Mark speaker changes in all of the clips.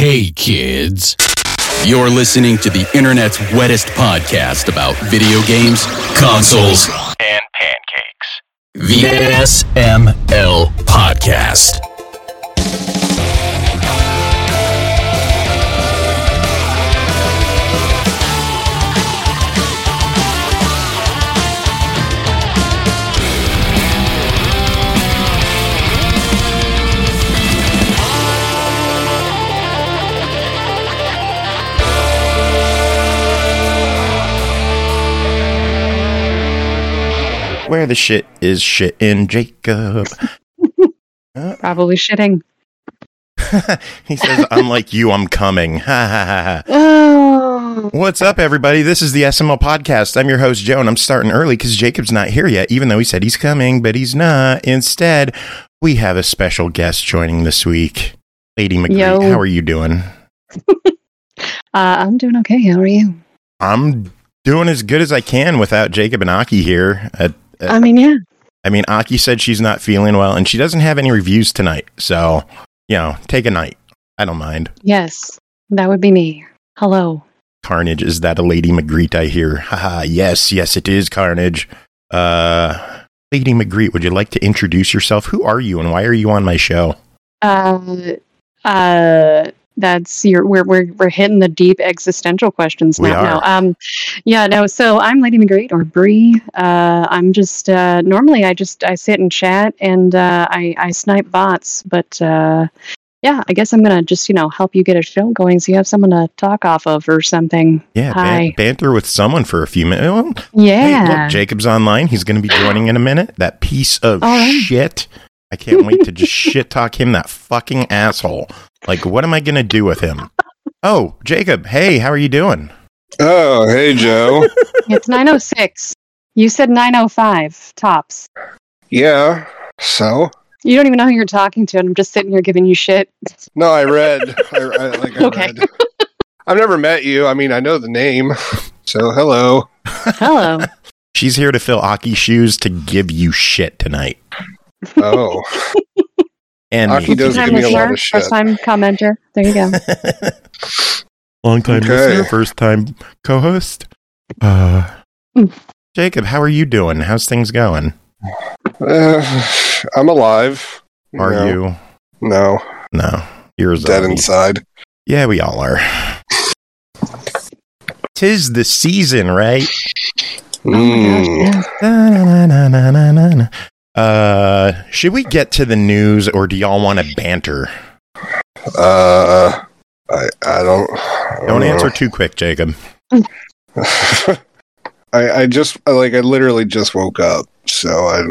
Speaker 1: Hey kids, you're listening to the internet's wettest podcast about video games, consoles, and pancakes. The SML Podcast.
Speaker 2: Where the shit is shitting, Jacob.
Speaker 3: Probably shitting.
Speaker 2: He says, I'm like you, I'm coming.
Speaker 3: Oh.
Speaker 2: What's up, everybody? This is the SML Podcast. I'm your host, Joe, and I'm starting early because Jacob's not here yet, even though he said he's coming, but he's not. Instead, we have a special guest joining this week. Lady McGree,
Speaker 3: Yo.
Speaker 2: how are you doing?
Speaker 3: I'm doing okay. How are you?
Speaker 2: I'm doing as good as I can without Jacob and Aki here.
Speaker 3: Yeah.
Speaker 2: Aki said she's not feeling well, and she doesn't have any reviews tonight. So, take a night. I don't mind.
Speaker 3: Yes, that would be me. Hello.
Speaker 2: Carnage, is that a Lady Magritte I hear? Haha, yes, it is Carnage. Lady Magritte, would you like to introduce yourself? Who are you, and why are you on my show?
Speaker 3: That's we're hitting the deep existential questions
Speaker 2: We
Speaker 3: now.
Speaker 2: are.
Speaker 3: So I'm Lady Magritte or Bree. I'm just normally I sit and chat and I snipe bots, but I guess I'm gonna just help you get a show going so you have someone to talk off of or something.
Speaker 2: Yeah,
Speaker 3: Hi.
Speaker 2: banter with someone for a few minutes. Well,
Speaker 3: Yeah.
Speaker 2: Hey, look, Jacob's online. He's going to be joining in a minute. That piece of
Speaker 3: All right.
Speaker 2: shit. I can't wait to just shit talk him, that fucking asshole. Like, what am I going to do with him? Oh, Jacob, hey, how are you doing?
Speaker 4: Oh, hey, Joe.
Speaker 3: It's 9:06. You said 9:05 tops.
Speaker 4: Yeah, so?
Speaker 3: You don't even know who you're talking to, and I'm just sitting here giving you shit.
Speaker 4: No, I read. I
Speaker 3: Okay.
Speaker 4: read. I've never met you. I mean, I know the name. So, hello.
Speaker 3: Hello.
Speaker 2: She's here to fill Aki's shoes to give you shit tonight.
Speaker 4: Oh.
Speaker 2: And
Speaker 4: Aki
Speaker 2: me.
Speaker 4: does give me a lot of shit.
Speaker 3: First time commenter. There you go.
Speaker 2: Long time
Speaker 4: Okay.
Speaker 2: listener, first time co-host. Jacob, how are you doing? How's things going?
Speaker 4: I'm alive.
Speaker 2: Are
Speaker 4: No.
Speaker 2: you?
Speaker 4: No.
Speaker 2: No. You're a
Speaker 4: Dead
Speaker 2: zombie.
Speaker 4: inside.
Speaker 2: Yeah, we all are. 'Tis the season, right?
Speaker 3: Oh my gosh, yeah.
Speaker 2: Should we get to the news, or do y'all want to banter?
Speaker 4: I don't
Speaker 2: Don't
Speaker 4: know.
Speaker 2: answer too quick, Jacob.
Speaker 4: I literally just woke up. So,
Speaker 2: I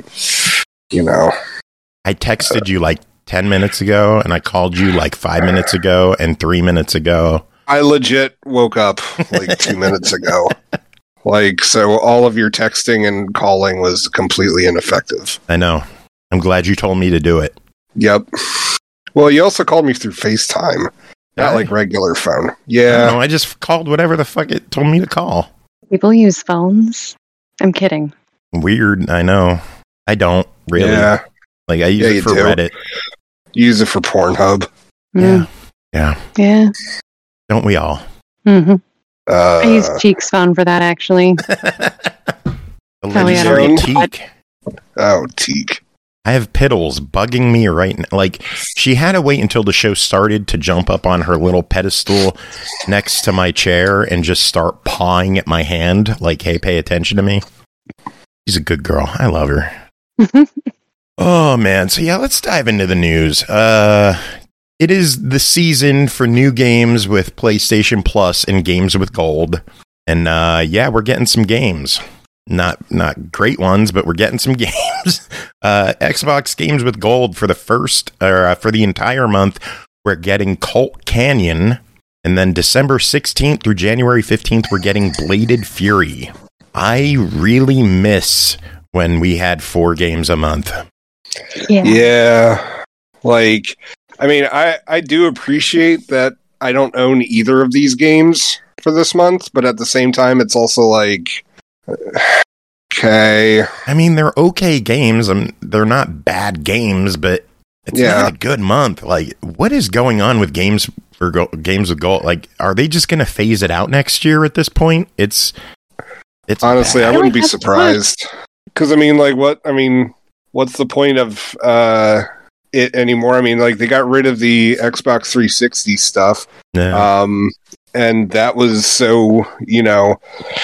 Speaker 2: texted you like 10 minutes ago, and I called you like 5 minutes ago and 3 minutes ago.
Speaker 4: I legit woke up like 2 minutes ago. So all of your texting and calling was completely ineffective.
Speaker 2: I know. I'm glad you told me to do it.
Speaker 4: Yep. Well, you also called me through FaceTime, not like regular phone. Yeah.
Speaker 2: No, I just called whatever the fuck it told me to call.
Speaker 3: People use phones. I'm kidding.
Speaker 2: Weird, I know. I don't really.
Speaker 4: Yeah.
Speaker 2: Like, I use
Speaker 4: Yeah,
Speaker 2: it
Speaker 4: you
Speaker 2: for
Speaker 4: do.
Speaker 2: Reddit.
Speaker 4: Use it for Pornhub.
Speaker 3: Mm.
Speaker 2: Yeah.
Speaker 3: Yeah.
Speaker 2: Don't we all?
Speaker 3: Mm-hmm. I use
Speaker 4: Uh,
Speaker 3: Cheek's phone for that, actually.
Speaker 2: The
Speaker 3: Probably
Speaker 2: legendary
Speaker 4: out of-
Speaker 2: Teak.
Speaker 4: oh, teak.
Speaker 2: I have Piddles bugging me right now. Like, she had to wait until the show started to jump up on her little pedestal next to my chair and just start pawing at my hand. Like, hey, pay attention to me. She's a good girl. I love her. Oh, man. So, yeah, let's dive into the news. It is the season for new games with PlayStation Plus and games with Gold. And, we're getting some games. Not great ones, but we're getting some games. Xbox games with Gold for the entire month. We're getting Colt Canyon, and then December 16th through January 15th, we're getting Bladed Fury. I really miss when we had 4 games a month.
Speaker 4: Yeah. I do appreciate that I don't own either of these games for this month, but at the same time, it's also like, okay.
Speaker 2: I mean, they're okay games. They're not bad games, but it's not a good month. Like, what is going on with games for games with gold. Like, are they just going to phase it out next year at this point? It's
Speaker 4: honestly,
Speaker 2: bad.
Speaker 4: I wouldn't be surprised. Because, I mean, like, what's the point of it anymore? I mean, like, they got rid of the Xbox 360 stuff.
Speaker 2: Yeah.
Speaker 4: And that was so, you know,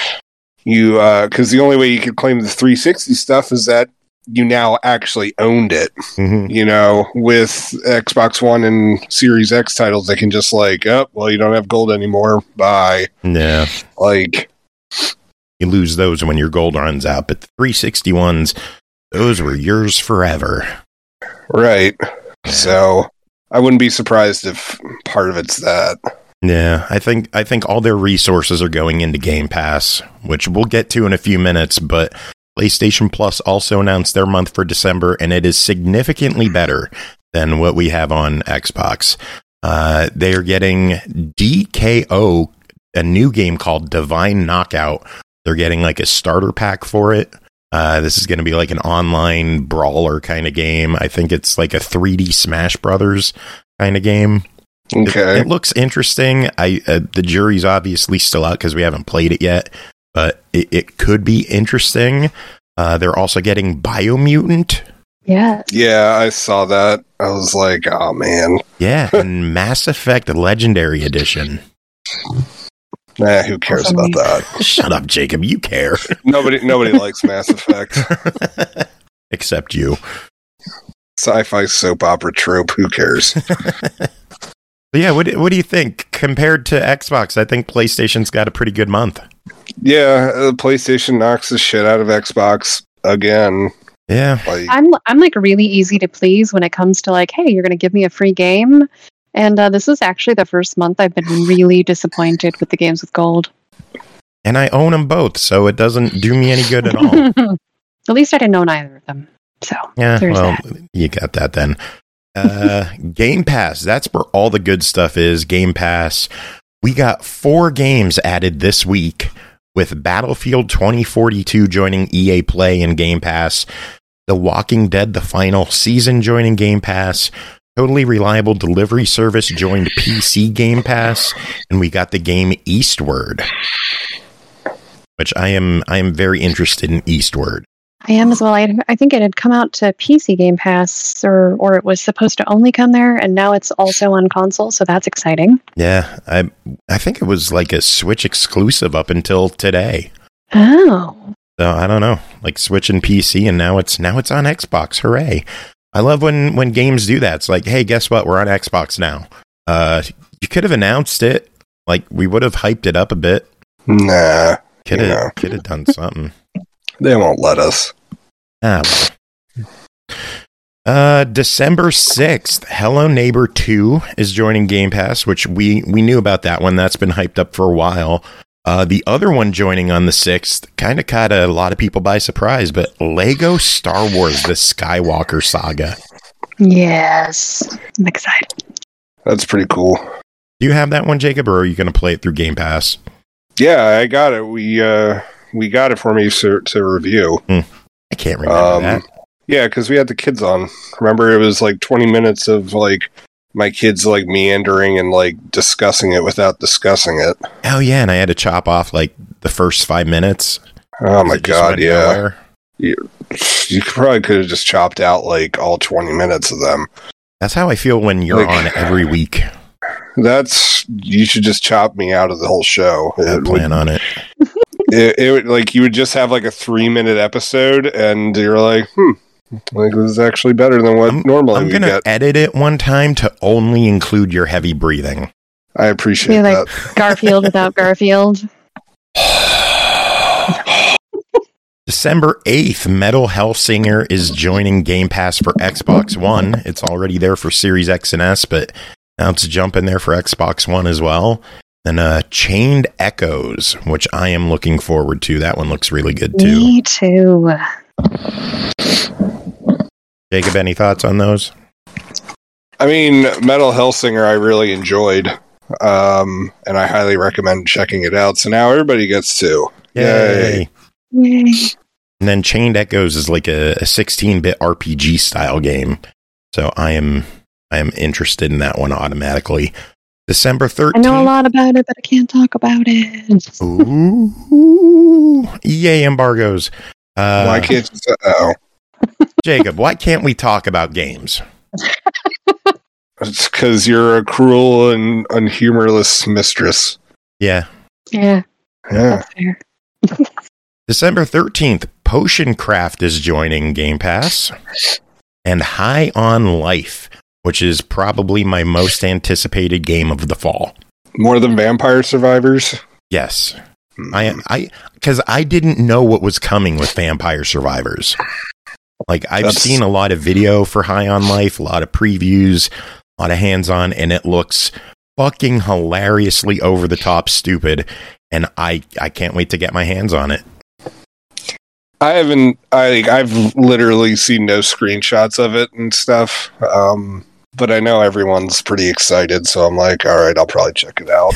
Speaker 4: because the only way you could claim the 360 stuff is that you now actually owned it.
Speaker 2: Mm-hmm.
Speaker 4: You know, with Xbox One and Series X titles, they can just like, oh, well, you don't have gold anymore. Bye.
Speaker 2: Yeah.
Speaker 4: Like,
Speaker 2: you lose those when your gold runs out, but the 360 ones, those were yours forever.
Speaker 4: Right. So I wouldn't be surprised if part of it's that.
Speaker 2: Yeah, I think all their resources are going into Game Pass, which we'll get to in a few minutes, but PlayStation Plus also announced their month for December, and it is significantly better than what we have on Xbox. They are getting DKO, a new game called Divine Knockout. They're getting like a starter pack for it. This is going to be like an online brawler kind of game. I think it's like a 3D Smash Brothers kind of game.
Speaker 4: Okay.
Speaker 2: It looks interesting. The jury's obviously still out because we haven't played it yet, but it could be interesting. They're also getting Biomutant.
Speaker 3: Yeah.
Speaker 4: Yeah, I saw that. I was like, oh, man.
Speaker 2: Yeah, and Mass Effect Legendary Edition.
Speaker 4: Nah, who cares about that?
Speaker 2: Shut up, Jacob. You care.
Speaker 4: Nobody likes Mass Effect.
Speaker 2: Except you.
Speaker 4: Sci-fi soap opera trope. Who cares?
Speaker 2: Yeah, what do you think? Compared to Xbox, I think PlayStation's got a pretty good month.
Speaker 4: Yeah, PlayStation knocks the shit out of Xbox again.
Speaker 2: Yeah.
Speaker 4: Like,
Speaker 3: I'm like really easy to please when it comes to like, hey, you're going to give me a free game. And this is actually the first month I've been really disappointed with the games with gold.
Speaker 2: And I own them both, so it doesn't do me any good at all.
Speaker 3: At least I didn't own either of them. So
Speaker 2: yeah,
Speaker 3: there's
Speaker 2: well,
Speaker 3: that.
Speaker 2: You got that then. Game Pass, that's where all the good stuff is. Game Pass. We got 4 games added this week, with Battlefield 2042 joining EA Play and Game Pass, The Walking Dead, the final season joining Game Pass, Totally Reliable Delivery Service joined PC Game Pass, and we got the game Eastward, which I am very interested in Eastward.
Speaker 3: I am as well. I think it had come out to PC Game Pass, or it was supposed to only come there, and now it's also on console, so that's exciting.
Speaker 2: Yeah, I think it was like a Switch exclusive up until today.
Speaker 3: Oh.
Speaker 2: So I don't know, like Switch and PC, and now it's on Xbox. Hooray! I love when games do that. It's like, hey, guess what? We're on Xbox now. You could have announced it. Like, we would have hyped it up a bit.
Speaker 4: Nah.
Speaker 2: Could have done something.
Speaker 4: They won't let us.
Speaker 2: December 6th, Hello Neighbor 2 is joining Game Pass, which we knew about that one. That's been hyped up for a while. The other one joining on the 6th kind of caught a lot of people by surprise, but Lego Star Wars, the Skywalker Saga.
Speaker 3: Yes. I'm excited.
Speaker 4: That's pretty cool.
Speaker 2: Do you have that one, Jacob, or are you going to play it through Game Pass?
Speaker 4: Yeah, I got it. We got it for me to review.
Speaker 2: I can't remember that.
Speaker 4: Yeah, because we had the kids on. Remember, it was like 20 minutes of like my kids like meandering and like discussing it without discussing it.
Speaker 2: Oh yeah, and I had to chop off like the first 5 minutes.
Speaker 4: Oh my god, yeah.
Speaker 2: Nowhere.
Speaker 4: You probably could have just chopped out like all 20 minutes of them.
Speaker 2: That's how I feel when you're on every week.
Speaker 4: You should just chop me out of the whole show.
Speaker 2: I plan on it.
Speaker 4: It would like you would just have like a 3-minute episode, and you're like, like this is actually better than what normally we get. I'm gonna
Speaker 2: edit it one time to only include your heavy breathing.
Speaker 4: I appreciate that.
Speaker 3: Like Garfield without Garfield.
Speaker 2: December 8th, Metal Hellsinger is joining Game Pass for Xbox One. It's already there for Series X and S, but now it's jumping there for Xbox One as well. Then Chained Echoes, which I am looking forward to. That one looks really good too.
Speaker 3: Me too.
Speaker 2: Jacob, any thoughts on those?
Speaker 4: I mean, Metal Hellsinger I really enjoyed, and I highly recommend checking it out. So now everybody gets to.
Speaker 2: Yay.
Speaker 3: Yay.
Speaker 2: And then Chained Echoes is like a 16-bit RPG style game. So I am interested in that one automatically. December 13th.
Speaker 3: I know a lot about it, but I can't talk about it.
Speaker 2: Ooh, EA embargoes.
Speaker 4: Why can't you? Oh,
Speaker 2: Jacob, why can't we talk about games?
Speaker 4: it's because you're a cruel and unhumorless mistress.
Speaker 2: Yeah.
Speaker 3: Yeah,
Speaker 4: Yeah.
Speaker 3: that's fair.
Speaker 2: December 13th, Potion Craft is joining Game Pass. And High on Life, which is probably my most anticipated game of the fall.
Speaker 4: More than Vampire Survivors?
Speaker 2: Yes. Because I didn't know what was coming with Vampire Survivors. Like, I've seen a lot of video for High on Life, a lot of previews, a lot of hands-on, and it looks fucking hilariously over-the-top stupid, and I can't wait to get my hands on it.
Speaker 4: I've literally seen no screenshots of it and stuff, but I know everyone's pretty excited, so I'm like, all right, I'll probably check it out.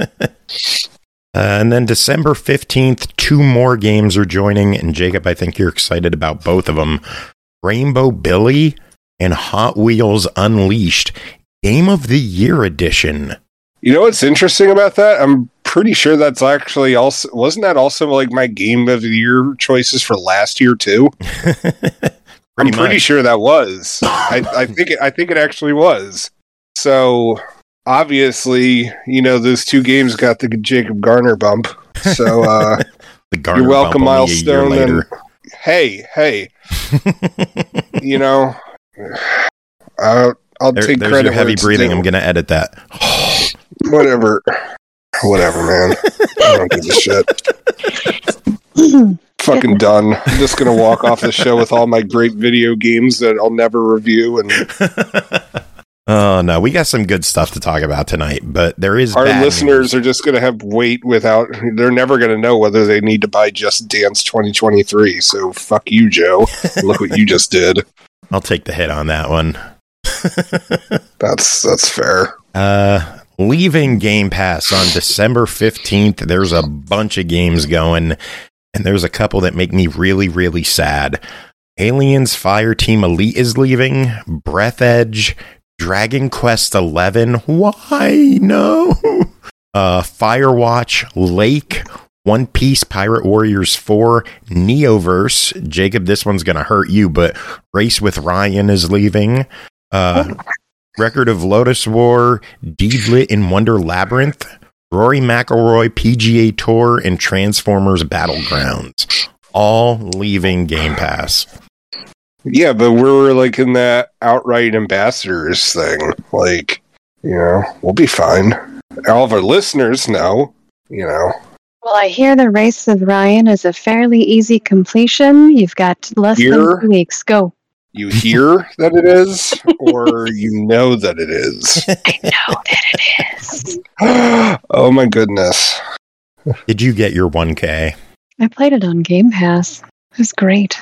Speaker 2: And then December 15th, 2 more games are joining, and Jacob, I think you're excited about both of them. Rainbow Billy and Hot Wheels Unleashed, Game of the Year Edition.
Speaker 4: You know what's interesting about that? I'm pretty sure that's actually also, wasn't that also like my Game of the Year choices for last year too? I'm pretty sure that was. I think it actually was. So obviously, you know, those 2 games got the Jacob Garner bump. So
Speaker 2: the Garner
Speaker 4: you're welcome,
Speaker 2: bump
Speaker 4: Milestone. And hey, you know, I'll take
Speaker 2: there's
Speaker 4: credit.
Speaker 2: Your heavy breathing. I'm going to edit that.
Speaker 4: Whatever, man. I don't give a shit. Fucking done. I'm just gonna walk off the show with all my great video games that I'll never review. And
Speaker 2: oh no, we got some good stuff to talk about tonight. But there is
Speaker 4: our listeners are just gonna have to wait without. They're never gonna know whether they need to buy Just Dance 2023. So fuck you, Joe. Look what you just did.
Speaker 2: I'll take the hit on that one.
Speaker 4: That's fair.
Speaker 2: Leaving Game Pass on December 15th, there's a bunch of games going, and there's a couple that make me really, really sad. Aliens Fireteam Elite is leaving, Breath Dragon Quest XI, why no? Firewatch, Lake, One Piece Pirate Warriors 4, Neoverse, Jacob, this one's gonna hurt you, but Race with Ryan is leaving, Record of Lotus War, Deedlit in Wonder Labyrinth, Rory McIlroy PGA Tour, and Transformers Battlegrounds. All leaving Game Pass.
Speaker 4: Yeah, but we're like in that outright ambassadors thing. Like, you know, we'll be fine. All of our listeners know, you know.
Speaker 3: Well, I hear the Race with Ryan is a fairly easy completion. You've got less than 2 weeks. Go.
Speaker 4: You hear that it is, or you know that it is?
Speaker 3: I know that it is.
Speaker 4: Oh my goodness.
Speaker 2: Did you get your 1K?
Speaker 3: I played it on Game Pass. It was great.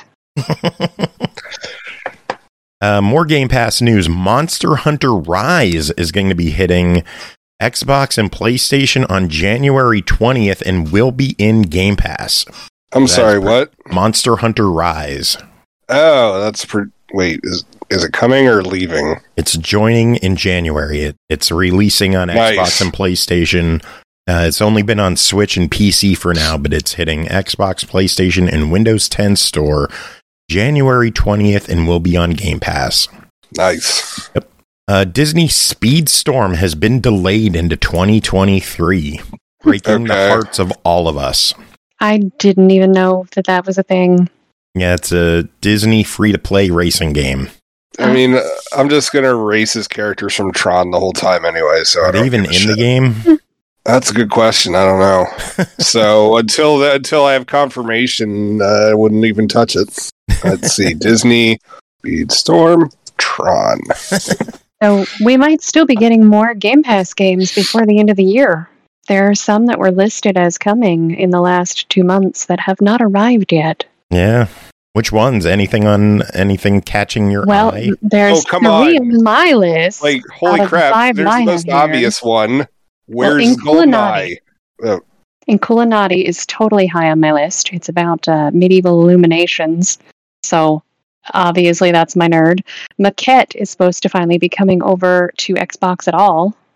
Speaker 2: More Game Pass news. Monster Hunter Rise is going to be hitting Xbox and PlayStation on January 20th and will be in Game Pass.
Speaker 4: I'm sorry, what?
Speaker 2: Monster Hunter Rise.
Speaker 4: Oh, that's wait, is it coming or leaving?
Speaker 2: It's joining in January. It's releasing on Xbox and PlayStation. It's only been on Switch and PC for now, but it's hitting Xbox, PlayStation, and Windows 10 Store January 20th and will be on Game Pass.
Speaker 4: Nice.
Speaker 2: Yep. Disney Speedstorm has been delayed into 2023, breaking the hearts of all of us.
Speaker 3: I didn't even know that was a thing.
Speaker 2: Yeah, it's a Disney free-to-play racing game.
Speaker 4: I mean, I'm just going to race his characters from Tron the whole time anyway, so
Speaker 2: Are they even in the game?
Speaker 4: That's a good question. I don't know. So until I have confirmation, I wouldn't even touch it. Let's see. Disney, Speedstorm, Tron.
Speaker 3: So we might still be getting more Game Pass games before the end of the year. There are some that were listed as coming in the last 2 months that have not arrived yet.
Speaker 2: Yeah. Which ones? Anything catching your eye?
Speaker 3: Well, there's 3 on my list.
Speaker 4: Like, holy crap, there's the most obvious one. Where's GoldenEye?
Speaker 3: Oh. Inculinati is totally high on my list. It's about medieval illuminations. So, obviously, that's my nerd. Maquette is supposed to finally be coming over to Xbox at all.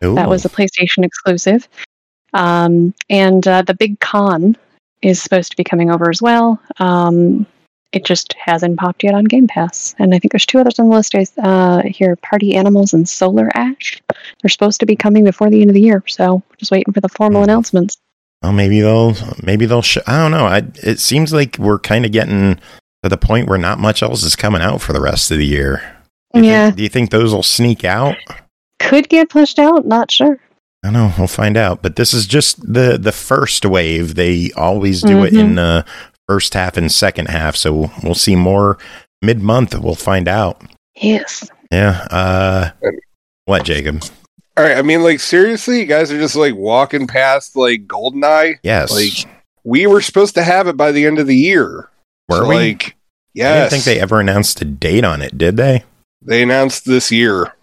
Speaker 2: Ooh.
Speaker 3: That was a PlayStation exclusive. And the Big Con is supposed to be coming over as well. It just hasn't popped yet on Game Pass. And I think there's 2 others on the list here, Party Animals and Solar Ash. They're supposed to be coming before the end of the year, so just waiting for the formal announcements.
Speaker 2: Well, maybe they'll I don't know. It seems like we're kind of getting to the point where not much else is coming out for the rest of the year. Do you think those will sneak out?
Speaker 3: Could get pushed out, not sure.
Speaker 2: I don't know, we'll find out. But this is just the first wave. They always do it in the first half and second half, so we'll see more mid-month. We'll find out.
Speaker 3: Yes.
Speaker 2: Yeah. What, Jacob?
Speaker 4: All right, I mean, like, seriously, you guys are just, like, walking past, like, GoldenEye?
Speaker 2: Yes.
Speaker 4: Like, we were supposed to have it by the end of the year.
Speaker 2: Were we?
Speaker 4: Like, yes.
Speaker 2: I didn't think they ever announced a date on it, did they?
Speaker 4: They announced this year.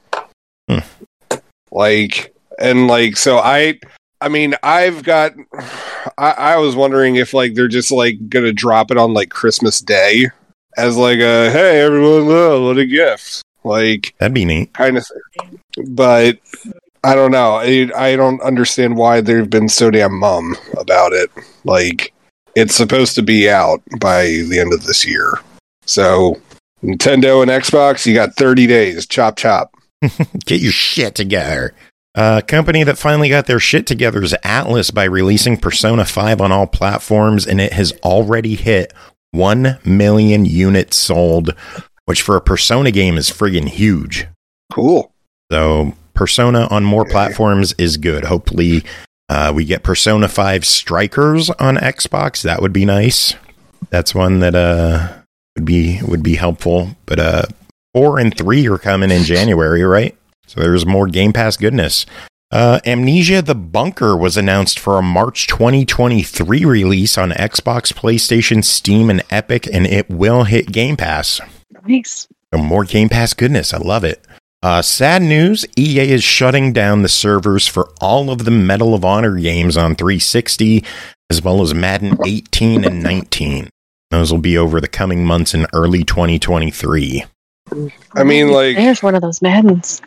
Speaker 4: Like, and, like, so I mean, I was wondering if, like, they're just, like, gonna drop it on, like, Christmas Day as, like, a, hey, everyone, what a gift. Like,
Speaker 2: that'd be neat.
Speaker 4: Kind of thing. But I don't know. I don't understand why they've been so damn mum about it. Like, it's supposed to be out by the end of this year. So, Nintendo and Xbox, you got 30 days. Chop, chop.
Speaker 2: Get your shit together. A company that finally got their shit together is Atlas by releasing Persona 5 on all platforms, and it has already hit 1 million units sold, which for a Persona game is friggin' huge.
Speaker 4: Cool.
Speaker 2: So Persona on more platforms is good. Hopefully we get Persona 5 Strikers on Xbox. That would be nice. That's one that would be helpful. But 4 and 3 are coming in January, right? So there's more Game Pass goodness. Amnesia the Bunker was announced for a March 2023 release on Xbox, PlayStation, Steam, and Epic, and it will hit Game Pass.
Speaker 3: Nice.
Speaker 2: So more Game Pass goodness. I love it. Sad news, EA is shutting down the servers for all of the Medal of Honor games on 360, as well as Madden 18 and 19. Those will be over the coming months in early 2023.
Speaker 4: I mean, like...
Speaker 3: There's one of those Maddens.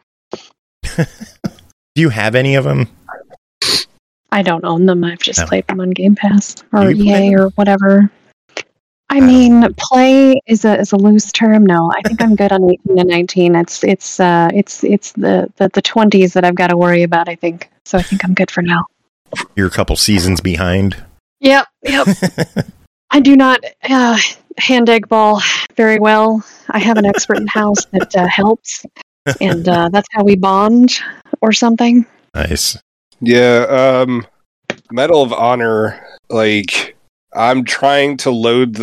Speaker 2: Do you have any of them?
Speaker 3: I don't own them. I've just played them on Game Pass or
Speaker 2: You play
Speaker 3: EA
Speaker 2: them?
Speaker 3: or whatever. I mean, play is a loose term. No, I think I'm good on 18 and 19. It's the 20s that I've got to worry about, I think. So I think I'm good for now.
Speaker 2: You're a couple seasons behind.
Speaker 3: Yep. I do not hand egg ball very well. I have an expert in house that helps, and that's how we bond or something.
Speaker 2: Nice.
Speaker 4: Yeah, Medal of Honor, like... I'm trying to load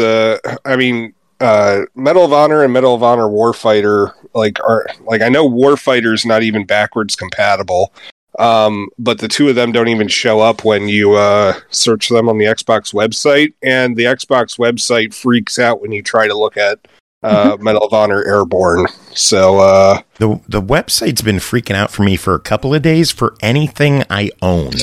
Speaker 4: Medal of Honor and Medal of Honor Warfighter, I know Warfighter's not even backwards compatible, but the two of them don't even show up when you search them on the Xbox website, and the Xbox website freaks out when you try to look at Medal of Honor Airborne. So
Speaker 2: the website's been freaking out for me for a couple of days for anything I own.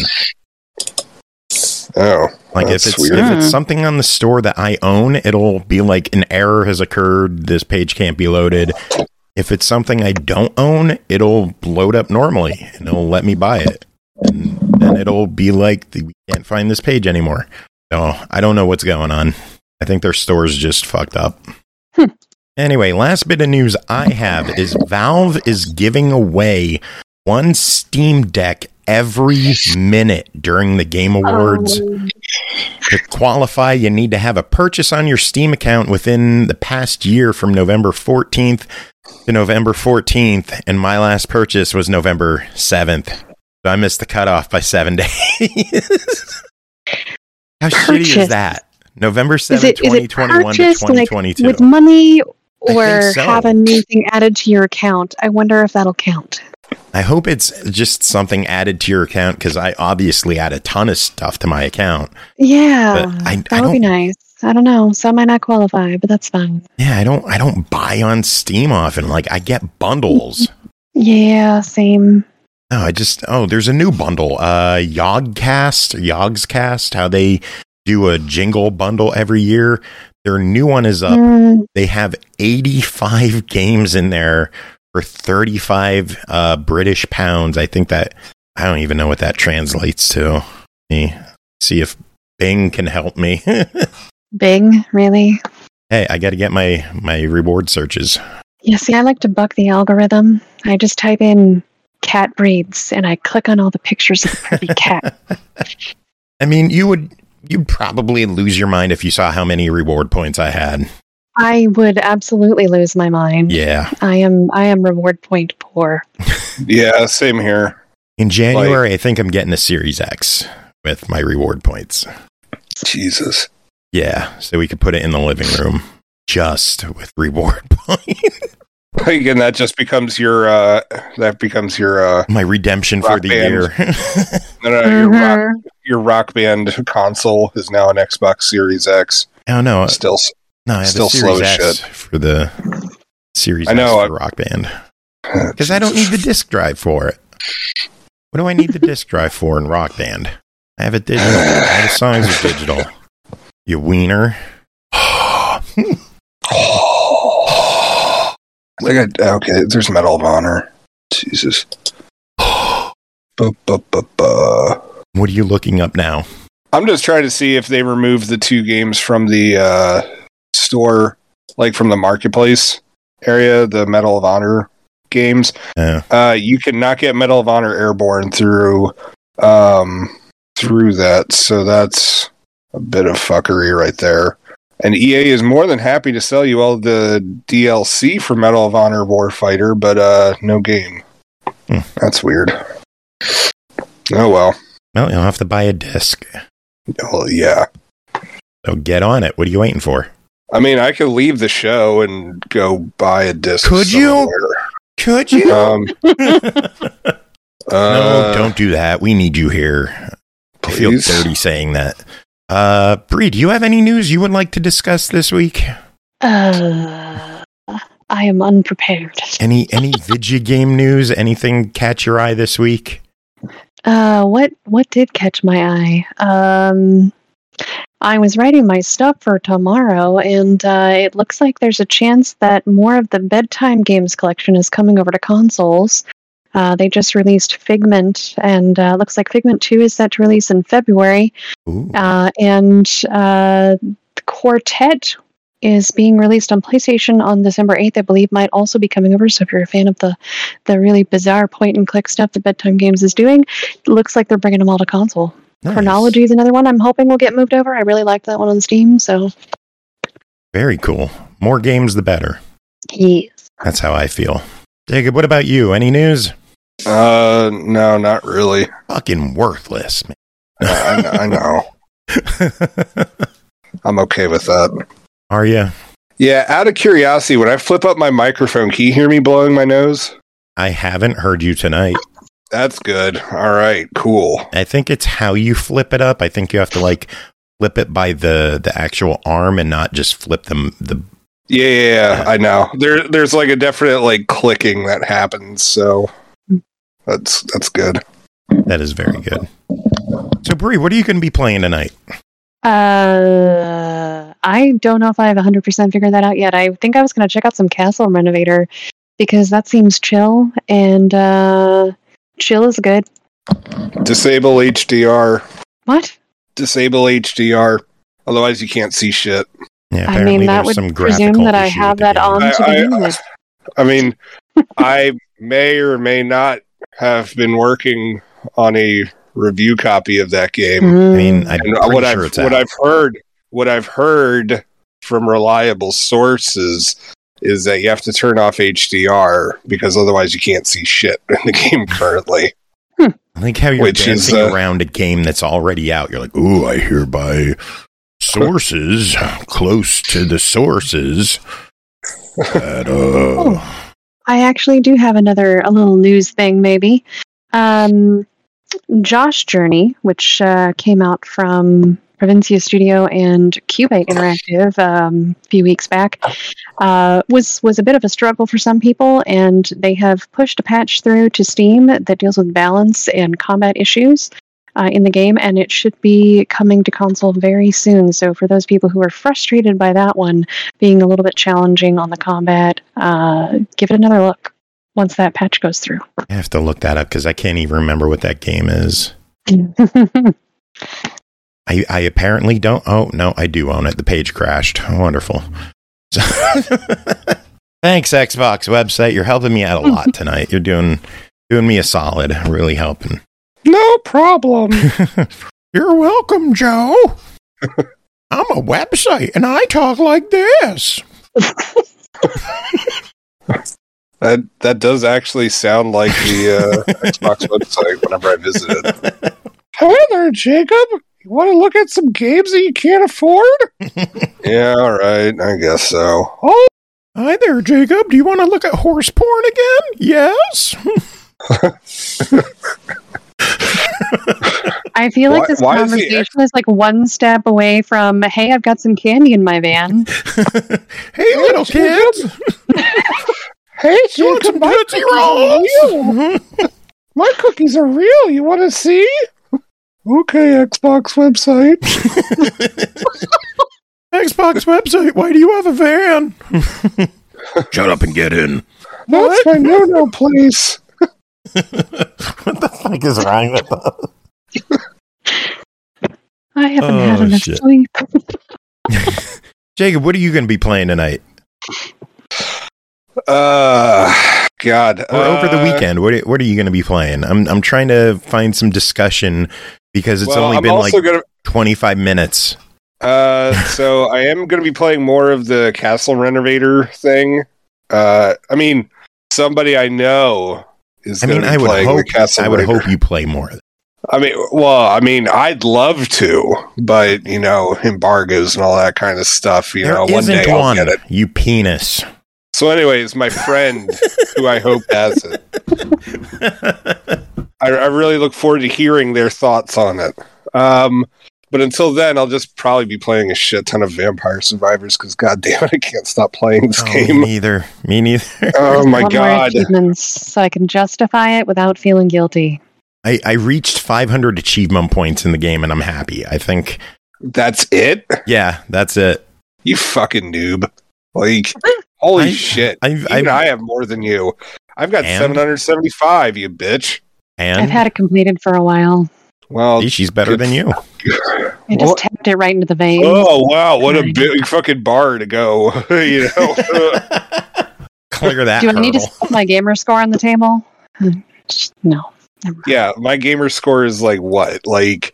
Speaker 4: Oh,
Speaker 2: like if it's something on the store that I own, it'll be like an error has occurred. This page can't be loaded. If it's something I don't own, it'll load up normally and it'll let me buy it. And then it'll be like, we can't find this page anymore. So I don't know what's going on. I think their store's just fucked up. Anyway, last bit of news I have is Valve is giving away one Steam Deck every minute during the Game Awards. To qualify, you need to have a purchase on your Steam account within the past year from November 14th to November 14th, and my last purchase was November 7th. So I missed the cutoff by 7 days. How shitty is that? November 7th, 2021 to 2022.
Speaker 3: Like with money or have a new thing added to your account? I wonder if that'll count.
Speaker 2: I hope it's just something added to your account, because I obviously add a ton of stuff to my account.
Speaker 3: Yeah, that would be nice. I don't know. Some might not qualify, but that's fine.
Speaker 2: Yeah, I don't buy on Steam often. Like, I get bundles.
Speaker 3: Yeah, same.
Speaker 2: There's a new bundle. Yogscast, how they do a jingle bundle every year. Their new one is up. They have 85 games in there for 35 British pounds. I think that, I don't even know what that translates to. Let me see if Bing can help me.
Speaker 3: Bing, really?
Speaker 2: Hey, I got to get my reward searches.
Speaker 3: Yeah, see, I like to buck the algorithm. I just type in cat breeds and I click on all the pictures of the pretty cat.
Speaker 2: I mean, you'd probably lose your mind if you saw how many reward points I had.
Speaker 3: I would absolutely lose my mind.
Speaker 2: Yeah.
Speaker 3: I am reward point poor.
Speaker 4: Yeah, same here.
Speaker 2: In January, I think I'm getting a Series X with my reward points.
Speaker 4: Jesus.
Speaker 2: Yeah, so we could put it in the living room just with reward points.
Speaker 4: And that just becomes your
Speaker 2: my redemption for the
Speaker 4: band.
Speaker 2: year.
Speaker 4: Your Rock Band console is now an Xbox Series X.
Speaker 2: Oh no,
Speaker 4: I have
Speaker 2: still
Speaker 4: a Series
Speaker 2: slow as
Speaker 4: X
Speaker 2: shit for the Series
Speaker 4: I know,
Speaker 2: X for Rock Band because I don't need the disc drive for it. What do I need the disc drive for in Rock Band? I have it digital. All the songs are digital. You wiener.
Speaker 4: Okay, there's Medal of Honor. Jesus.
Speaker 2: What are you looking up now?
Speaker 4: I'm just trying to see if they removed the 2 games from the store, like from the marketplace area, the Medal of Honor games. You cannot get Medal of Honor Airborne through that, so that's a bit of fuckery right there. And EA is more than happy to sell you all the DLC for Medal of Honor Warfighter, but no game. That's weird. Oh well.
Speaker 2: Well, you'll have to buy a disc.
Speaker 4: Oh yeah.
Speaker 2: So get on it. What are you waiting for?
Speaker 4: I mean, I could leave the show and go buy a disc.
Speaker 2: Could you? Could you? No, don't do that. We need you here.
Speaker 4: Please?
Speaker 2: I feel dirty saying that. Bree, do you have any news you would like to discuss this week?
Speaker 3: I am unprepared.
Speaker 2: Any video game news? Anything catch your eye this week?
Speaker 3: What did catch my eye? I was writing my stuff for tomorrow, and it looks like there's a chance that more of the bedtime games collection is coming over to consoles. They just released Figment, and looks like Figment 2 is set to release in February. And Quartet is being released on PlayStation on December 8th, I believe, might also be coming over. So if you're a fan of the really bizarre point-and-click stuff that Bedtime Games is doing, it looks like they're bringing them all to console. Nice. Chronology is another one I'm hoping will get moved over. I really liked that one on Steam. So
Speaker 2: very cool. More games, the better.
Speaker 3: Yes.
Speaker 2: That's how I feel. Jacob, what about you? Any news?
Speaker 4: No, not really.
Speaker 2: Fucking worthless, man.
Speaker 4: I know. I'm okay with that.
Speaker 2: Are you?
Speaker 4: Yeah, out of curiosity, when I flip up my microphone, can you hear me blowing my nose?
Speaker 2: I haven't heard you tonight.
Speaker 4: That's good. All right, cool.
Speaker 2: I think it's how you flip it up. I think you have to flip it by the actual arm and not just flip them the.
Speaker 4: Yeah, I know. There's a definite clicking that happens. So that's good.
Speaker 2: That is very good. So Bree, what are you going to be playing tonight?
Speaker 3: I don't know if I have 100% figured that out yet. I think I was going to check out some Castle Renovator because that seems chill, and chill is good.
Speaker 4: Disable HDR.
Speaker 3: What?
Speaker 4: Disable HDR. Otherwise, you can't see shit.
Speaker 2: Yeah,
Speaker 3: I mean, that would presume that I have that on to begin with.
Speaker 4: I mean, I may or may not have been working on a review copy of that game.
Speaker 2: I mean,
Speaker 4: what I've heard from reliable sources is that you have to turn off HDR because otherwise you can't see shit in the game currently.
Speaker 2: I like how you're dancing around a game that's already out. You're like, ooh, I hereby sources close to the sources.
Speaker 3: I actually do have a little news thing, maybe. Josh Journey, which came out from Provincia Studio and Cubase Interactive a few weeks back, was a bit of a struggle for some people, and they have pushed a patch through to Steam that deals with balance and combat issues in the game, and it should be coming to console very soon. So for those people who are frustrated by that one being a little bit challenging on the combat, give it another look. once that patch goes through.
Speaker 2: I have to look that up because I can't even remember what that game is. I apparently don't. Oh, no, I do own it. The page crashed. Wonderful. Thanks, Xbox website. You're helping me out a lot tonight. You're doing me a solid. Really helping.
Speaker 4: No problem.
Speaker 2: You're welcome, Joe. I'm a website, and I talk like this.
Speaker 4: That does actually sound like the Xbox website whenever I visit it. Hey there, Jacob. You want to look at some games that you can't afford? Yeah, all right. I guess so. Oh,
Speaker 2: hi there, Jacob. Do you want to look at horse porn again? Yes.
Speaker 3: I feel like this conversation is like one step away from, hey, I've got some candy in my van.
Speaker 2: Hey, little kids.
Speaker 4: Hey, Jacob,
Speaker 2: my Tootsie Rolls.
Speaker 4: My cookies are real. You want to see? Okay, Xbox website.
Speaker 2: Xbox website, why do you have a van? Shut up and get in.
Speaker 4: That's my no-no place.
Speaker 2: What the fuck is wrong with that?
Speaker 3: I haven't had enough sleep.
Speaker 2: Jacob, what are you going to be playing tonight?
Speaker 4: God.
Speaker 2: Or over the weekend, what are you going to be playing? I'm trying to find some discussion because it's only been 25 minutes.
Speaker 4: So I am going to be playing more of the Castle Renovator thing. I mean, somebody I know is going to be playing the Castle Renovator.
Speaker 2: I would hope you play more of it.
Speaker 4: I mean, I'd love to, but, embargoes and all that kind of stuff, one day I'll get it.
Speaker 2: You penis.
Speaker 4: So anyways, my friend, who I hope has it, I really look forward to hearing their thoughts on it. But until then, I'll just probably be playing a shit ton of Vampire Survivors because, goddamn it, I can't stop playing this game.
Speaker 2: Me neither.
Speaker 4: Oh my God!
Speaker 3: More achievements so I can justify it without feeling guilty.
Speaker 2: I reached 500 achievement points in the game, and I'm happy. I think
Speaker 4: that's it.
Speaker 2: Yeah, that's it.
Speaker 4: You fucking noob! Like, holy shit! I have more than you. I've got 775. You bitch.
Speaker 3: And I've had it completed for a while.
Speaker 4: Well,
Speaker 2: she's better than you.
Speaker 3: I just tapped it right into the vein.
Speaker 4: Oh wow! What a big fucking bar to go.
Speaker 2: Clear that.
Speaker 3: Do I need to put my gamer score on the table? No.
Speaker 4: Yeah, my gamer score is like what? Like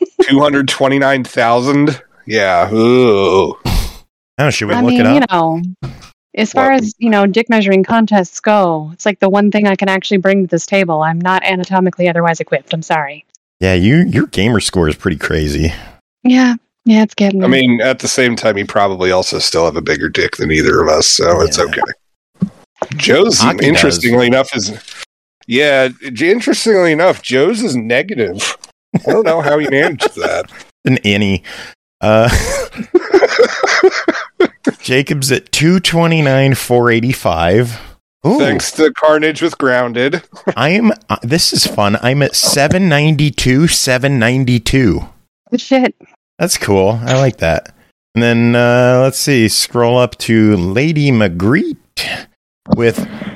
Speaker 4: 229,000? Yeah. Ooh.
Speaker 2: Oh, should we look it up?
Speaker 3: As far as, dick measuring contests go, it's like the one thing I can actually bring to this table. I'm not anatomically otherwise equipped. I'm sorry.
Speaker 2: Yeah, your gamer score is pretty crazy.
Speaker 3: Yeah, it's getting.
Speaker 4: I mean, at the same time, you probably also still have a bigger dick than either of us, so it's okay. Joe's, interestingly enough, Joe's is negative. I don't know how he managed that.
Speaker 2: An innie. Jacob's at 229, 485. Ooh.
Speaker 4: Thanks to Carnage with Grounded.
Speaker 2: This is fun. I'm at 792, 792.
Speaker 3: Good shit.
Speaker 2: That's cool. I like that. And then, let's see, scroll up to Lady Magritte with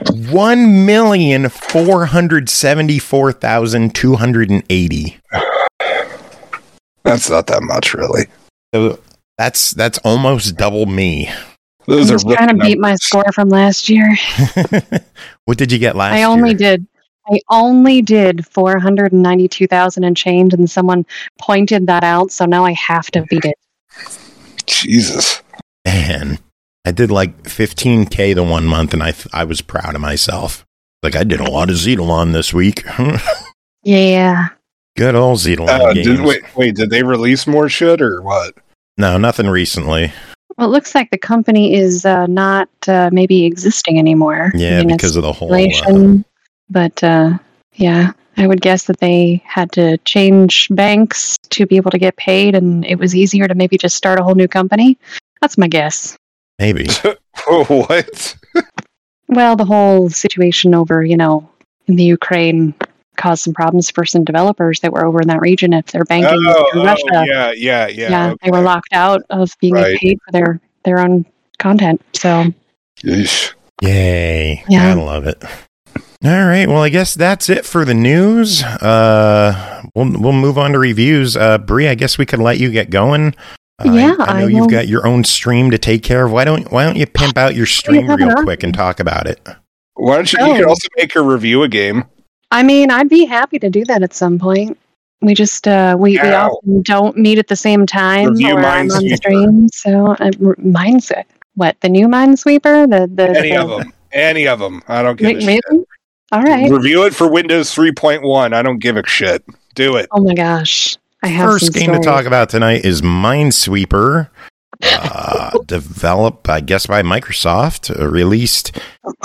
Speaker 2: 1,474,280.
Speaker 4: That's not that much, really.
Speaker 2: So that's almost double me.
Speaker 3: I'm just trying to beat my score from last year.
Speaker 2: What did you get last year?
Speaker 3: I only did 492,000 and change, and someone pointed that out, so now I have to beat it.
Speaker 4: Jesus.
Speaker 2: Man, I did like 15K the one month, and I was proud of myself. Like, I did a lot of Zetalon this week.
Speaker 3: Yeah.
Speaker 2: Good old Zetalon games.
Speaker 4: Wait, did they release more shit, or what?
Speaker 2: No, nothing recently.
Speaker 3: Well, it looks like the company is not maybe existing anymore.
Speaker 2: Yeah, because of the whole...
Speaker 3: But, yeah, I would guess that they had to change banks to be able to get paid, and it was easier to maybe just start a whole new company. That's my guess.
Speaker 2: Maybe.
Speaker 4: What?
Speaker 3: Well, the whole situation over, in the Ukraine caused some problems for some developers that were over in that region if they're banking through Russia.
Speaker 4: Yeah.
Speaker 3: Okay. They were locked out of being paid for their own content. So,
Speaker 4: Yeesh.
Speaker 2: Yay!
Speaker 3: Yeah.
Speaker 2: I love it. All right. Well, I guess that's it for the news. We'll move on to reviews. Bree, I guess we could let you get going. I know you've got your own stream to take care of. Why don't you pimp out your stream real quick and talk about it?
Speaker 4: Why don't you? You can also make her review a game.
Speaker 3: I mean, I'd be happy to do that at some point. We just we often don't meet at the same time
Speaker 4: Review
Speaker 3: or I'm on the stream. So what, the new Minesweeper?
Speaker 4: Any of them. I don't give a shit.
Speaker 3: All right.
Speaker 4: Review it for Windows 3.1. I don't give a shit. Do it.
Speaker 3: Oh my gosh. I have
Speaker 2: First game to talk about tonight is Minesweeper, developed, I guess, by Microsoft, released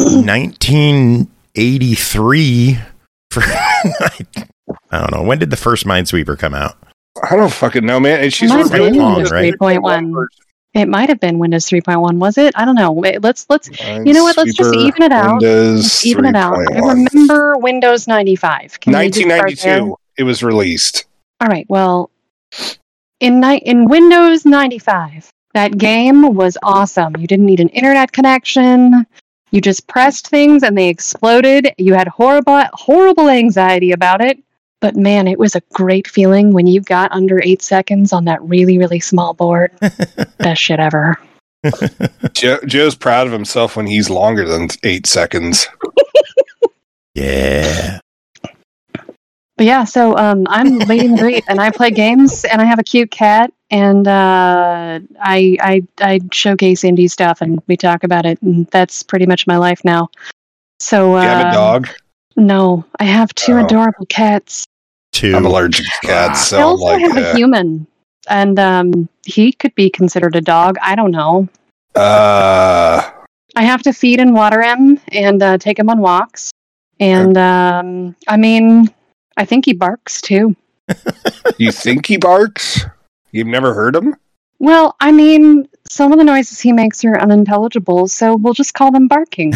Speaker 2: 1983. I don't know. When did the first Minesweeper come out?
Speaker 4: I don't fucking know, man. And she's
Speaker 3: reviewing Windows 3.1. It might have been Windows 3.1, was it? I don't know. Wait, let's you know what? Let's just even it out. Even it out. I remember Windows 95.
Speaker 4: 1992 it was released.
Speaker 3: All right. Well, in Windows 95, that game was awesome. You didn't need an internet connection. You just pressed things and they exploded. You had horrible anxiety about it. But man, it was a great feeling when you got under 8 seconds on that really, really small board. Best shit ever.
Speaker 4: Joe's proud of himself when he's longer than 8 seconds.
Speaker 2: Yeah.
Speaker 3: But yeah, so I'm Lady Marguerite, and I play games, and I have a cute cat, and I showcase indie stuff, and we talk about it, and that's pretty much my life now. So
Speaker 4: you have a dog?
Speaker 3: No, I have 2 adorable cats.
Speaker 2: 2.
Speaker 4: I'm allergic to cats, so
Speaker 3: I also have a human, and he could be considered a dog. I don't know. I have to feed and water him, and take him on walks, and I mean, I think he barks too.
Speaker 4: You think he barks? You've never heard him?
Speaker 3: Well, I mean, some of the noises he makes are unintelligible, so we'll just call them barking.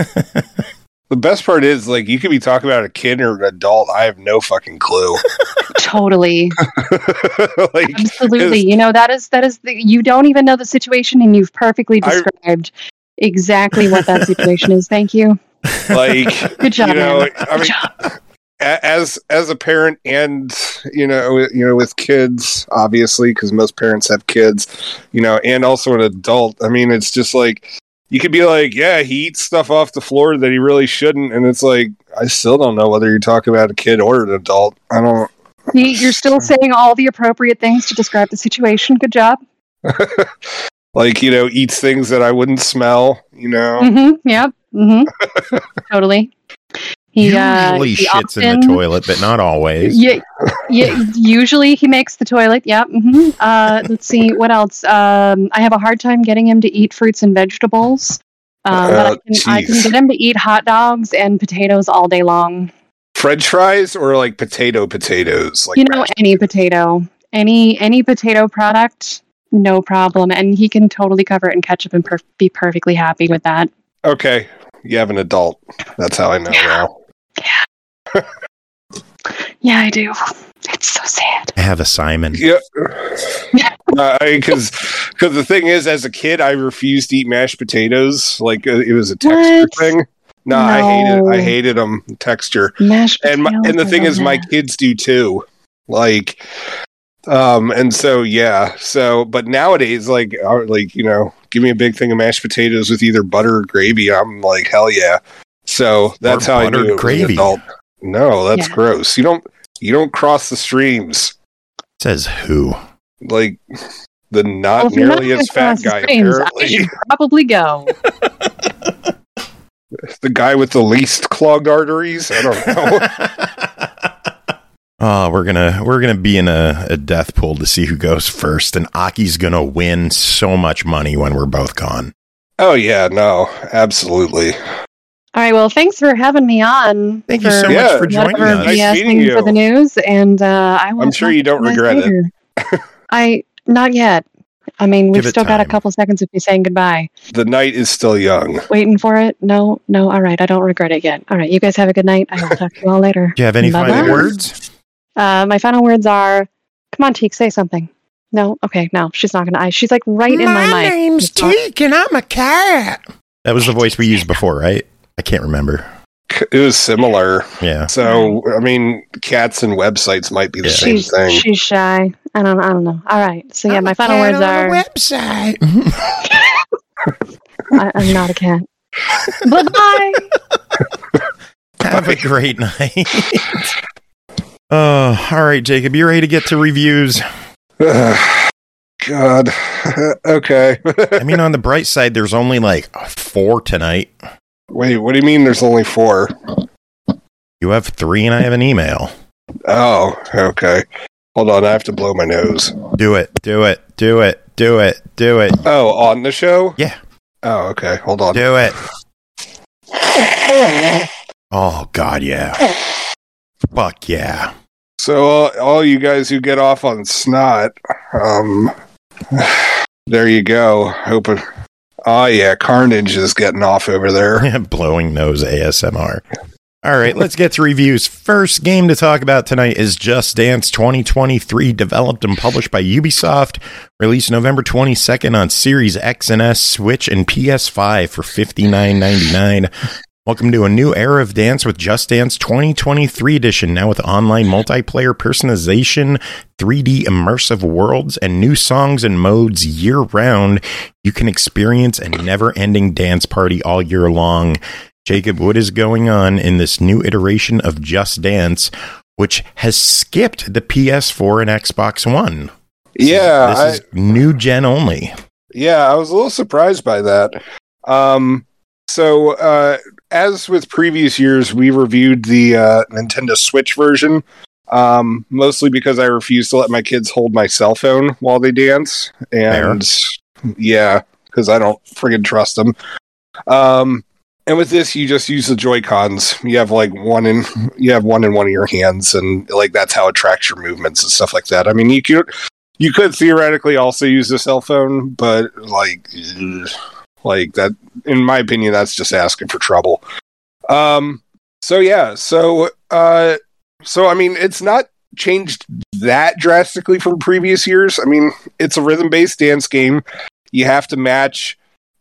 Speaker 4: The best part is, like, you could be talking about a kid or an adult. I have no fucking clue.
Speaker 3: Totally.
Speaker 4: Like,
Speaker 3: absolutely. You know, that is you don't even know the situation, and you've perfectly described exactly what that situation is. Thank you.
Speaker 4: Like,
Speaker 3: good job, man.
Speaker 4: Good job. As a parent and, you know, with kids, obviously, because most parents have kids, you know, and also an adult. I mean, it's just like, you could be like, yeah, he eats stuff off the floor that he really shouldn't. And it's like, I still don't know whether you're talking about a kid or an adult. I don't.
Speaker 3: You're still saying all the appropriate things to describe the situation. Good job.
Speaker 4: Like, you know, eats things that I wouldn't smell, you know?
Speaker 3: Mm-hmm. Yep. Mm-hmm. Totally. He
Speaker 2: usually shits in the toilet, but not always.
Speaker 3: Yeah. Usually he makes the toilet. Yep. Mm-hmm. Let's see what else. I have a hard time getting him to eat fruits and vegetables, but I can get him to eat hot dogs and potatoes all day long.
Speaker 4: French fries or like potatoes? Like,
Speaker 3: you know, any potato, any potato product, no problem, and he can totally cover it in ketchup and be perfectly happy with that.
Speaker 4: Okay, you have an adult. That's how I know now.
Speaker 3: Yeah. Yeah, I do. It's so sad.
Speaker 2: I have a Simon.
Speaker 4: Yeah. Because the thing is, as a kid, I refused to eat mashed potatoes. Like, it was a texture thing. No, I hated them. Texture.
Speaker 3: Mashed
Speaker 4: potatoes. And the thing is, my kids do too. Like, and so, yeah. So, but nowadays, like, you know, give me a big thing of mashed potatoes with either butter or gravy. I'm like, hell yeah. So that's how I knew it was an adult. No, that's gross. You don't cross the streams.
Speaker 2: Says who?
Speaker 4: Like the not nearly as fat guy, apparently.
Speaker 3: I should probably go.
Speaker 4: The guy with the least clogged arteries? I don't know.
Speaker 2: Oh, we're gonna be in a death pool to see who goes first, and Aki's gonna win so much money when we're both gone.
Speaker 4: Oh yeah, no, absolutely.
Speaker 3: All right, well, thanks for having me on.
Speaker 2: Thank you so much for joining us.
Speaker 4: Nice meeting you.
Speaker 3: For the news, and I will.
Speaker 4: I'm sure you don't regret it.
Speaker 3: Not yet. I mean, we've still got a couple seconds of me saying goodbye.
Speaker 4: The night is still young.
Speaker 3: Waiting for it? No. All right, I don't regret it yet. All right, you guys have a good night. I will talk to you all later.
Speaker 2: Do you have any final words?
Speaker 3: My final words are, come on, Teek, say something. No? Okay, no, she's not going to. She's like right in my mic.
Speaker 2: My name's Teek, and I'm a cat. That was the voice we used before, right? I can't remember.
Speaker 4: It was similar.
Speaker 2: Yeah.
Speaker 4: So, I mean, cats and websites might be the same thing.
Speaker 3: She's shy. I don't know. All right. So yeah, my final words are
Speaker 2: website.
Speaker 3: I'm not a cat. Bye-bye.
Speaker 2: Have a great night. All right, Jacob, you ready to get to reviews?
Speaker 4: God. Okay.
Speaker 2: I mean, on the bright side, there's only like 4 tonight.
Speaker 4: Wait, what do you mean there's only 4?
Speaker 2: You have 3 and I have an email.
Speaker 4: Oh, okay. Hold on, I have to blow my nose.
Speaker 2: Do it.
Speaker 4: Oh, on the show?
Speaker 2: Yeah.
Speaker 4: Oh, okay. Hold on.
Speaker 2: Do it. Oh, God, yeah. Fuck yeah.
Speaker 4: So, all you guys who get off on snot, there you go. Hoping. Oh, yeah, Carnage is getting off over there.
Speaker 2: Blowing nose ASMR. All right, let's get to reviews. First game to talk about tonight is Just Dance 2023, developed and published by Ubisoft, released November 22nd on Series X and S, Switch, and PS5 for $59.99. Welcome to a new era of dance with Just Dance 2023 edition, now with online multiplayer personalization, 3D immersive worlds, and new songs and modes year-round. You can experience a never-ending dance party all year long. Jacob, what is going on in this new iteration of Just Dance, which has skipped the PS4 and Xbox One?
Speaker 4: Yeah.
Speaker 2: This is new gen only.
Speaker 4: Yeah, I was a little surprised by that. As with previous years, we reviewed the Nintendo Switch version, mostly because I refuse to let my kids hold my cell phone while they dance. And yeah, because I don't friggin' trust them. And with this, you just use the Joy-Cons. You have one in one of your hands, and like that's how it tracks your movements and stuff like that. I mean, you could theoretically also use the cell phone, but like that, in my opinion, that's just asking for trouble. So I mean, it's not changed that drastically from previous years. I mean, it's a rhythm-based dance game. You have to match,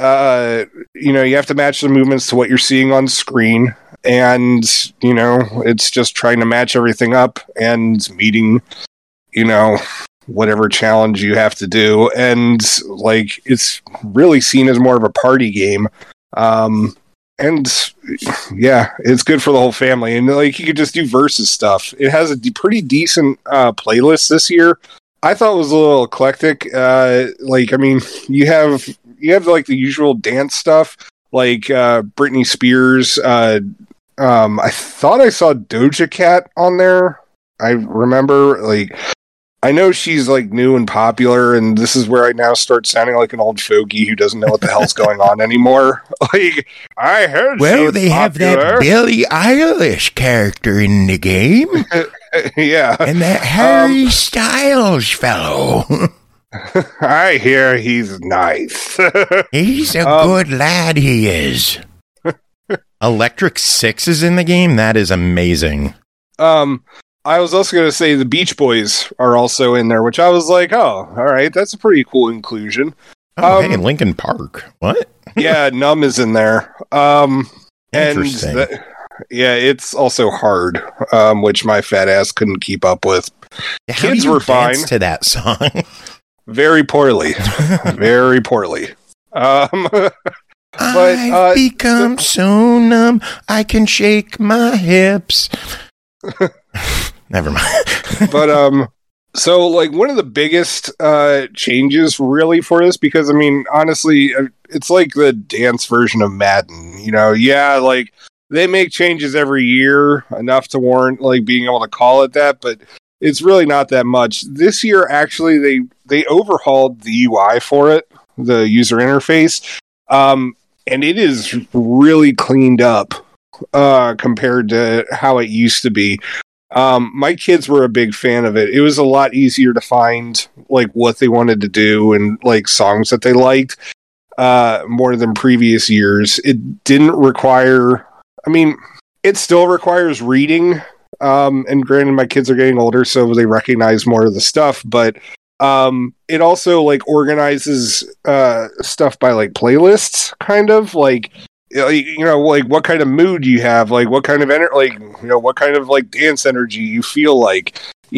Speaker 4: the movements to what you're seeing on screen, and it's just trying to match everything up and meeting, whatever challenge you have to do, and like it's really seen as more of a party game, and yeah, it's good for the whole family, and like you could just do versus stuff. It has a pretty decent playlist this year. I thought it was a little eclectic. You have like the usual dance stuff, like Britney Spears. I thought I saw Doja Cat on there. I remember, I know she's like new and popular, and this is where I now start sounding like an old fogey who doesn't know what the hell's going on anymore. I heard.
Speaker 2: Well, they have that Billie Eilish character in the game.
Speaker 4: Yeah,
Speaker 2: and that Harry Styles fellow.
Speaker 4: I hear he's nice.
Speaker 2: He's a good lad, he is. Electric Six is in the game? That is amazing.
Speaker 4: I was also going to say the Beach Boys are also in there, which I was like, oh, all right, that's a pretty cool inclusion.
Speaker 2: Hey, Linkin Park. What?
Speaker 4: Yeah, Numb is in there.
Speaker 2: Interesting.
Speaker 4: It's also hard, which my fat ass couldn't keep up with.
Speaker 2: Yeah,
Speaker 4: kids were fine
Speaker 2: to that song.
Speaker 4: Very poorly. Very poorly.
Speaker 2: I've become so numb, I can shake my hips. Never mind.
Speaker 4: But so like one of the biggest changes really for this, because I mean honestly, it's like the dance version of Madden. Like they make changes every year enough to warrant like being able to call it that, but it's really not that much. This year, actually, they overhauled the UI for it, the user interface, and it is really cleaned up compared to how it used to be. My kids were a big fan of it. It was a lot easier to find like what they wanted to do and like songs that they liked more than previous years. It didn't require. I mean, it still requires reading. And granted, my kids are getting older, so they recognize more of the stuff, but it also like organizes stuff by like playlists, kind of like like what kind of mood you have, like what kind of what kind of like dance energy you feel like.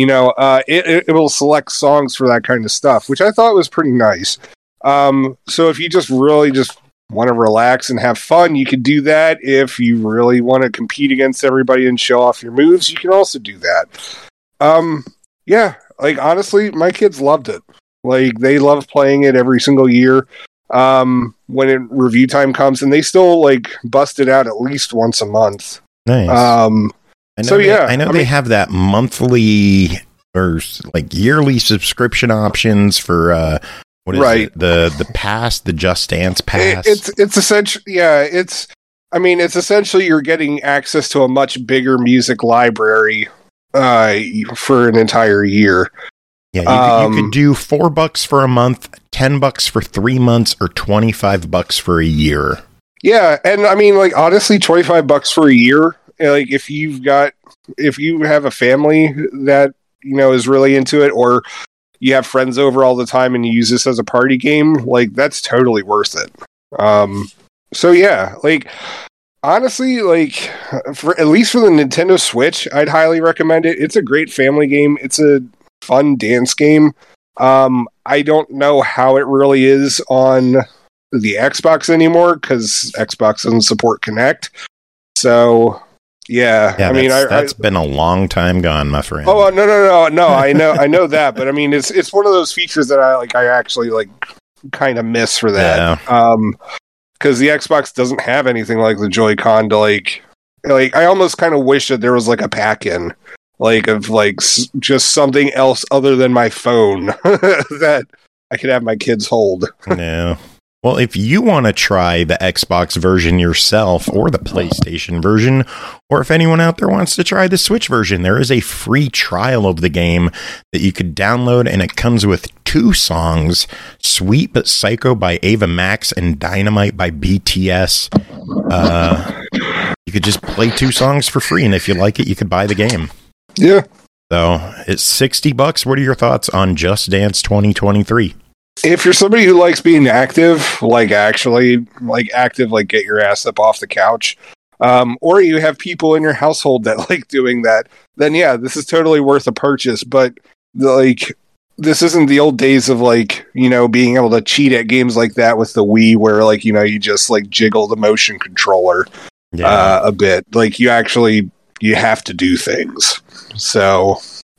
Speaker 4: It will select songs for that kind of stuff, which I thought was pretty nice. So if you just really just want to relax and have fun, you can do that. If you really want to compete against everybody and show off your moves, you can also do that. Yeah, like honestly, my kids loved it. Like they love playing it every single year. When review time comes, and they still like bust it out at least once a month.
Speaker 2: Nice. I know they have that monthly or like yearly subscription options for what is it? The pass, the Just Dance pass.
Speaker 4: It's essentially it's essentially you're getting access to a much bigger music library for an entire year.
Speaker 2: Yeah, you could do $4 for a month, $10 for 3 months, or $25 for a year.
Speaker 4: Yeah, and I mean, like honestly, $25 for a year. Like if you have a family that is really into it, or you have friends over all the time and you use this as a party game, like that's totally worth it. So yeah, like honestly, like at least for the Nintendo Switch, I'd highly recommend it. It's a great family game. It's a fun dance game. I don't know how it really is on the Xbox anymore because Xbox doesn't support Kinect. So yeah, I mean, that's
Speaker 2: been a long time gone, my friend.
Speaker 4: Oh no! I know that, but I mean, it's one of those features that I actually like kind of miss for that. Yeah. Because the Xbox doesn't have anything like the Joy-Con to like I almost kind of wish that there was like a pack-in, like of like just something else other than my phone that I could have my kids hold.
Speaker 2: No. Well, if you want to try the Xbox version yourself or the PlayStation version, or if anyone out there wants to try the Switch version, there is a free trial of the game that you could download, and it comes with 2 songs, Sweet But Psycho by Ava Max and Dynamite by BTS. You could just play 2 songs for free, and if you like it, you could buy the game.
Speaker 4: Yeah.
Speaker 2: So it's $60. What are your thoughts on Just Dance 2023?
Speaker 4: If you're somebody who likes being active, like actually like active, like get your ass up off the couch, or you have people in your household that like doing that, then yeah, this is totally worth a purchase. But like, this isn't the old days of like, being able to cheat at games like that with the Wii, where like, you just like jiggle the motion controller a bit. Like you have to do things. So,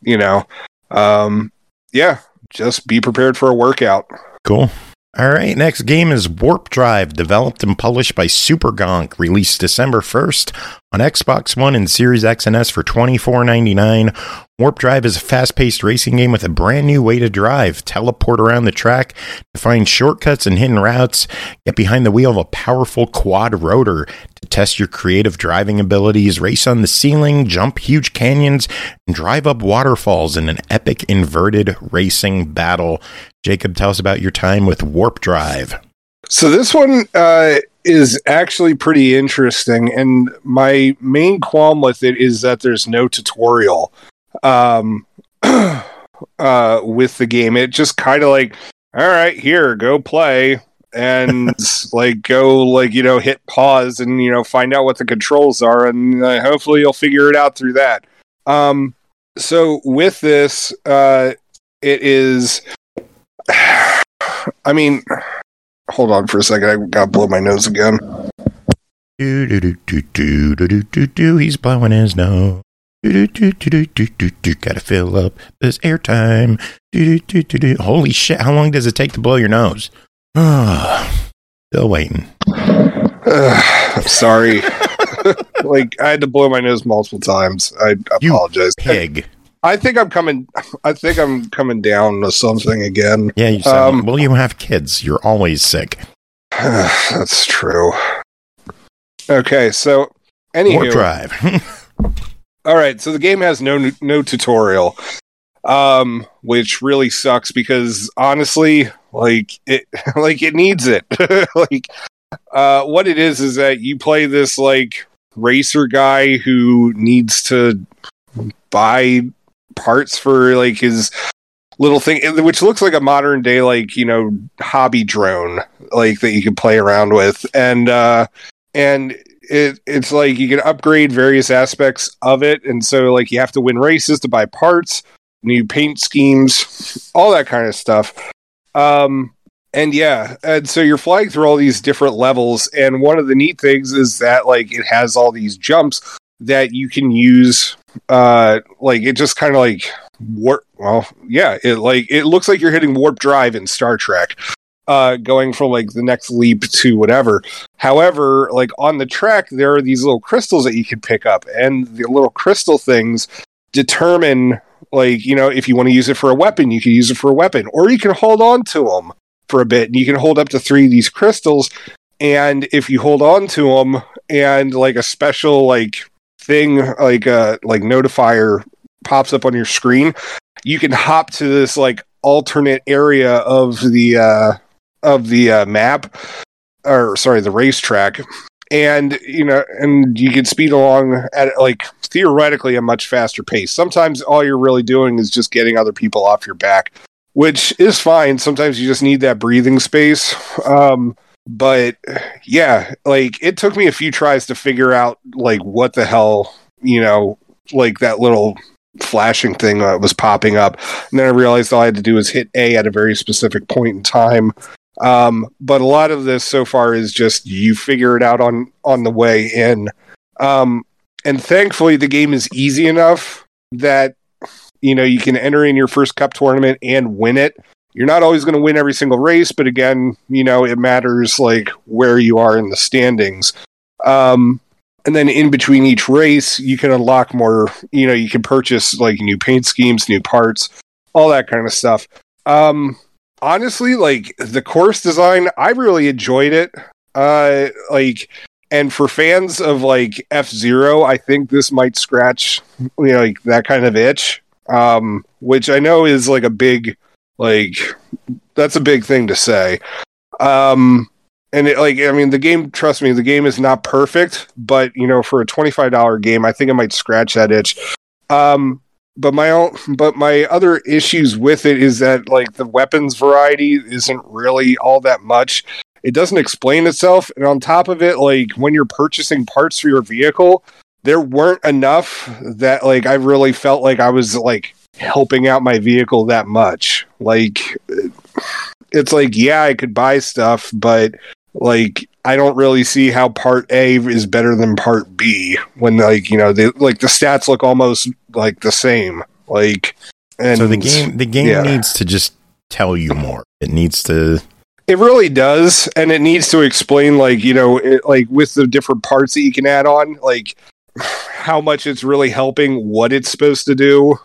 Speaker 4: yeah. Just be prepared for a workout.
Speaker 2: Cool. All right, next game is Warp Drive, developed and published by Supergonk, released December 1st on Xbox One and Series X and S for $24.99. Warp Drive is a fast-paced racing game with a brand new way to drive. Teleport around the track to find shortcuts and hidden routes. Get behind the wheel of a powerful quad rotor to test your creative driving abilities. Race on the ceiling, jump huge canyons, and drive up waterfalls in an epic inverted racing battle. Jacob, tell us about your time with Warp Drive.
Speaker 4: So this one is actually pretty interesting, and my main qualm with it is that there's no tutorial with the game. It just kind of like, all right, here, go play, and like go like hit pause and find out what the controls are, and hopefully you'll figure it out through that. So with this, it is. I mean, hold on for a second. I gotta blow my nose again.
Speaker 2: He's blowing his nose. Gotta fill up this airtime. Holy shit! How long does it take to blow your nose? Still waiting.
Speaker 4: Sorry. Like I had to blow my nose multiple times. I apologize.
Speaker 2: You pig.
Speaker 4: I think I'm coming down to something again.
Speaker 2: Yeah, you said, well, you have kids. You're always sick.
Speaker 4: That's true. Okay, so anywho,
Speaker 2: Warp Drive.
Speaker 4: All right, so the game has no tutorial, which really sucks because honestly, like it needs it. Like, what it is that you play this like racer guy who needs to buy parts for like his little thing, which looks like a modern day like hobby drone like that you can play around with, and and it's like you can upgrade various aspects of it, and so like you have to win races to buy parts, new paint schemes, all that kind of stuff. And so you're flying through all these different levels, and one of the neat things is that like it has all these jumps that you can use. Like it just kind of like it looks like you're hitting warp drive in Star Trek. Going from like the next leap to whatever. However, like on the track, there are these little crystals that you can pick up, and the little crystal things determine, like, you know, if you want to use it for a weapon, you can use it for a weapon, or you can hold on to them for a bit, and you can hold up to 3 of these crystals, and if you hold on to them, and like a special like thing, like notifier pops up on your screen, you can hop to this like alternate area of the map, or sorry, the racetrack, and you know, and you can speed along at like theoretically a much faster pace. Sometimes all you're really doing is just getting other people off your back, which is fine. Sometimes you just need that breathing space. But yeah, like it took me a few tries to figure out like what the hell, you know, like that little flashing thing that was popping up, and then I realized all I had to do was hit A at a very specific point in time. But a lot of this so far is just you figure it out on the way in. And thankfully the game is easy enough that, you know, you can enter in your first cup tournament and win it. You're not always going to win every single race, but again, you know, it matters like where you are in the standings. And then in between each race, you can unlock more, you know, you can purchase like new paint schemes, new parts, all that kind of stuff. Honestly, like the course design, I really enjoyed it. And for fans of like F-Zero, I think this might scratch, you know, like that kind of itch. Which I know is like a big, like, that's a big thing to say. And it, like, I mean, the game, trust me, the game is not perfect, but you know, for a $25 game, I think it might scratch that itch. But my other issues with it is that like the weapons variety isn't really all that much. It doesn't explain itself, and on top of it, like when you're purchasing parts for your vehicle, there weren't enough that like I really felt like I was like helping out my vehicle that much. Like it's like, yeah, I could buy stuff, but like I don't really see how part A is better than part B when, like, you know, the stats look almost like the same. Like, and
Speaker 2: so the game needs to just tell you more. It needs to.
Speaker 4: It really does, and it needs to explain, like, you know, like with the different parts that you can add on, like how much it's really helping what it's supposed to do.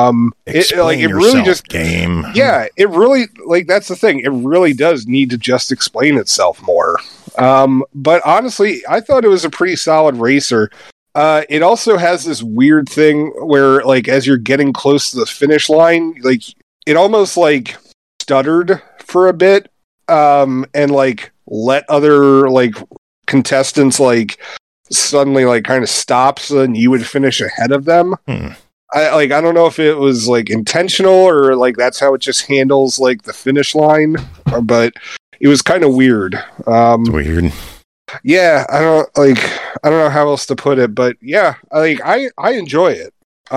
Speaker 4: It really just
Speaker 2: game.
Speaker 4: Yeah, it really, like, that's the thing. It really does need to just explain itself more. But honestly, I thought it was a pretty solid racer. It also has this weird thing where, like, as you're getting close to the finish line, like, it almost like stuttered for a bit, and like let other like contestants like suddenly like kind of stop so then you would finish ahead of them. I don't know if it was like intentional or like that's how it just handles like the finish line, but it was kind of weird.
Speaker 2: It's weird.
Speaker 4: Yeah, I don't know how else to put it, but yeah, I enjoy it.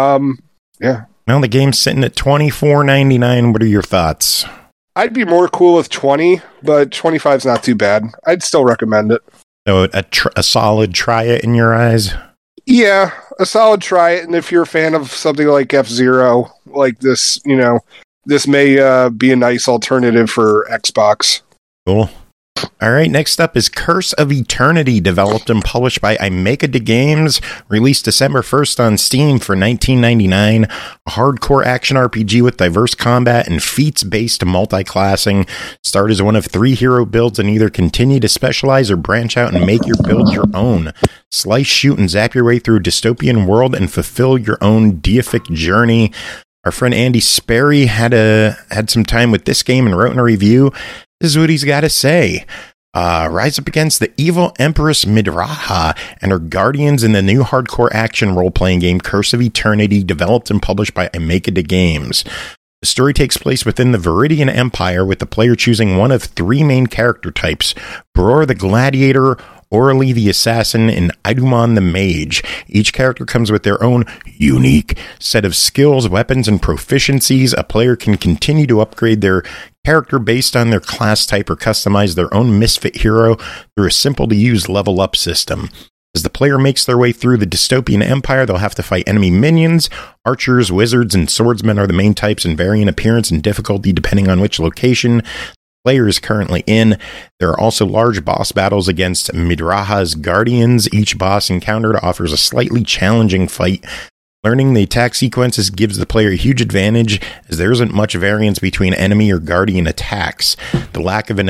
Speaker 4: Yeah.
Speaker 2: Well, the game's sitting at $24.99. What are your thoughts?
Speaker 4: I'd be more cool with 20, but 25 is not too bad. I'd still recommend it.
Speaker 2: So a solid try it in your eyes?
Speaker 4: Yeah, a solid try it. And if you're a fan of something like F-Zero, like this, you know, this may be a nice alternative for Xbox.
Speaker 2: Cool. All right, next up is Curse of Eternity, developed and published by Imeka Games, released December 1st on Steam for $19.99. A hardcore action RPG with diverse combat and feats-based multi-classing. Start as one of 3 hero builds and either continue to specialize or branch out and make your build your own. Slice, shoot, and zap your way through a dystopian world and fulfill your own deific journey. Our friend Andy Sperry had some time with this game and wrote in a review. This is what he's got to say. Rise up against the evil Empress Midraha and her guardians in the new hardcore action role-playing game Curse of Eternity, developed and published by Imeka Games. The story takes place within the Viridian Empire, with the player choosing one of 3 main character types: Bror the Gladiator, Orly the Assassin, and Idumon the Mage. Each character comes with their own unique set of skills, weapons, and proficiencies. A player can continue to upgrade their character based on their class type or customize their own misfit hero through a simple-to-use level-up system. As the player makes their way through the dystopian empire, they'll have to fight enemy minions. Archers, wizards, and swordsmen are the main types and vary in appearance and difficulty depending on which location the player is currently in. There are also large boss battles against Midraha's guardians. Each boss encountered offers a slightly challenging fight. Learning the attack sequences gives the player a huge advantage, as there isn't much variance between enemy or guardian attacks. The lack of an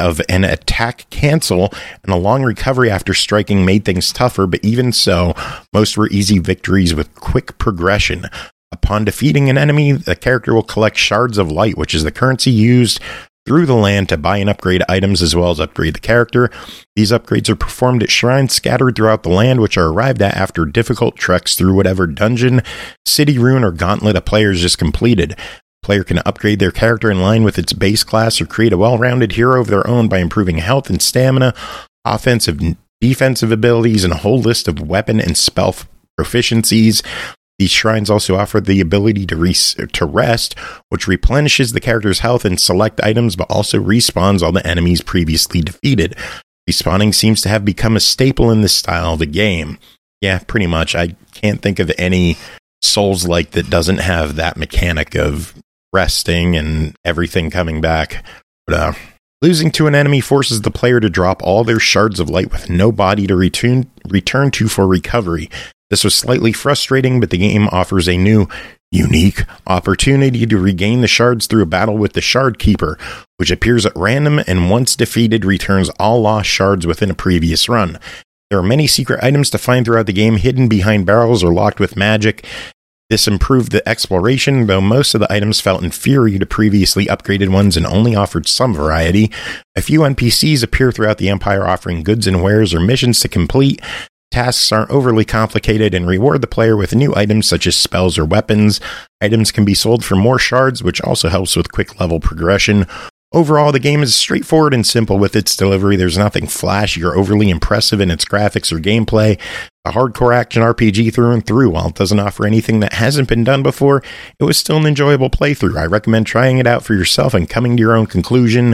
Speaker 2: attack cancel and a long recovery after striking made things tougher, but even so, most were easy victories with quick progression. Upon defeating an enemy, the character will collect shards of light, which is the currency used through the land to buy and upgrade items as well as upgrade the character. These upgrades are performed at shrines scattered throughout the land, which are arrived at after difficult treks through whatever dungeon, city rune, or gauntlet a player has just completed. A player can upgrade their character in line with its base class or create a well-rounded hero of their own by improving health and stamina, offensive and defensive abilities, and a whole list of weapon and spell proficiencies. These shrines also offer the ability to rest, which replenishes the character's health and select items, but also respawns all the enemies previously defeated. Respawning seems to have become a staple in this style of the game. Yeah, pretty much. I can't think of any Souls-like that doesn't have that mechanic of resting and everything coming back. But losing to an enemy forces the player to drop all their shards of light with no body to return to for recovery. This was slightly frustrating, but the game offers a new, unique opportunity to regain the shards through a battle with the Shard Keeper, which appears at random and once defeated returns all lost shards within a previous run. There are many secret items to find throughout the game, hidden behind barrels or locked with magic. This improved the exploration, though most of the items felt inferior to previously upgraded ones and only offered some variety. A few NPCs appear throughout the Empire offering goods and wares or missions to complete. Tasks aren't overly complicated and reward the player with new items such as spells or weapons. Items can be sold for more shards, which also helps with quick level progression. Overall, the game is straightforward and simple with its delivery. There's nothing flashy or overly impressive in its graphics or gameplay. A hardcore action RPG through and through. While it doesn't offer anything that hasn't been done before, it was still an enjoyable playthrough. I recommend trying it out for yourself and coming to your own conclusion.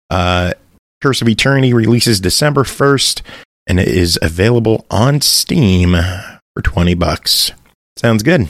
Speaker 2: Curse of Eternity releases December 1st. And it is available on Steam for $20. Sounds good.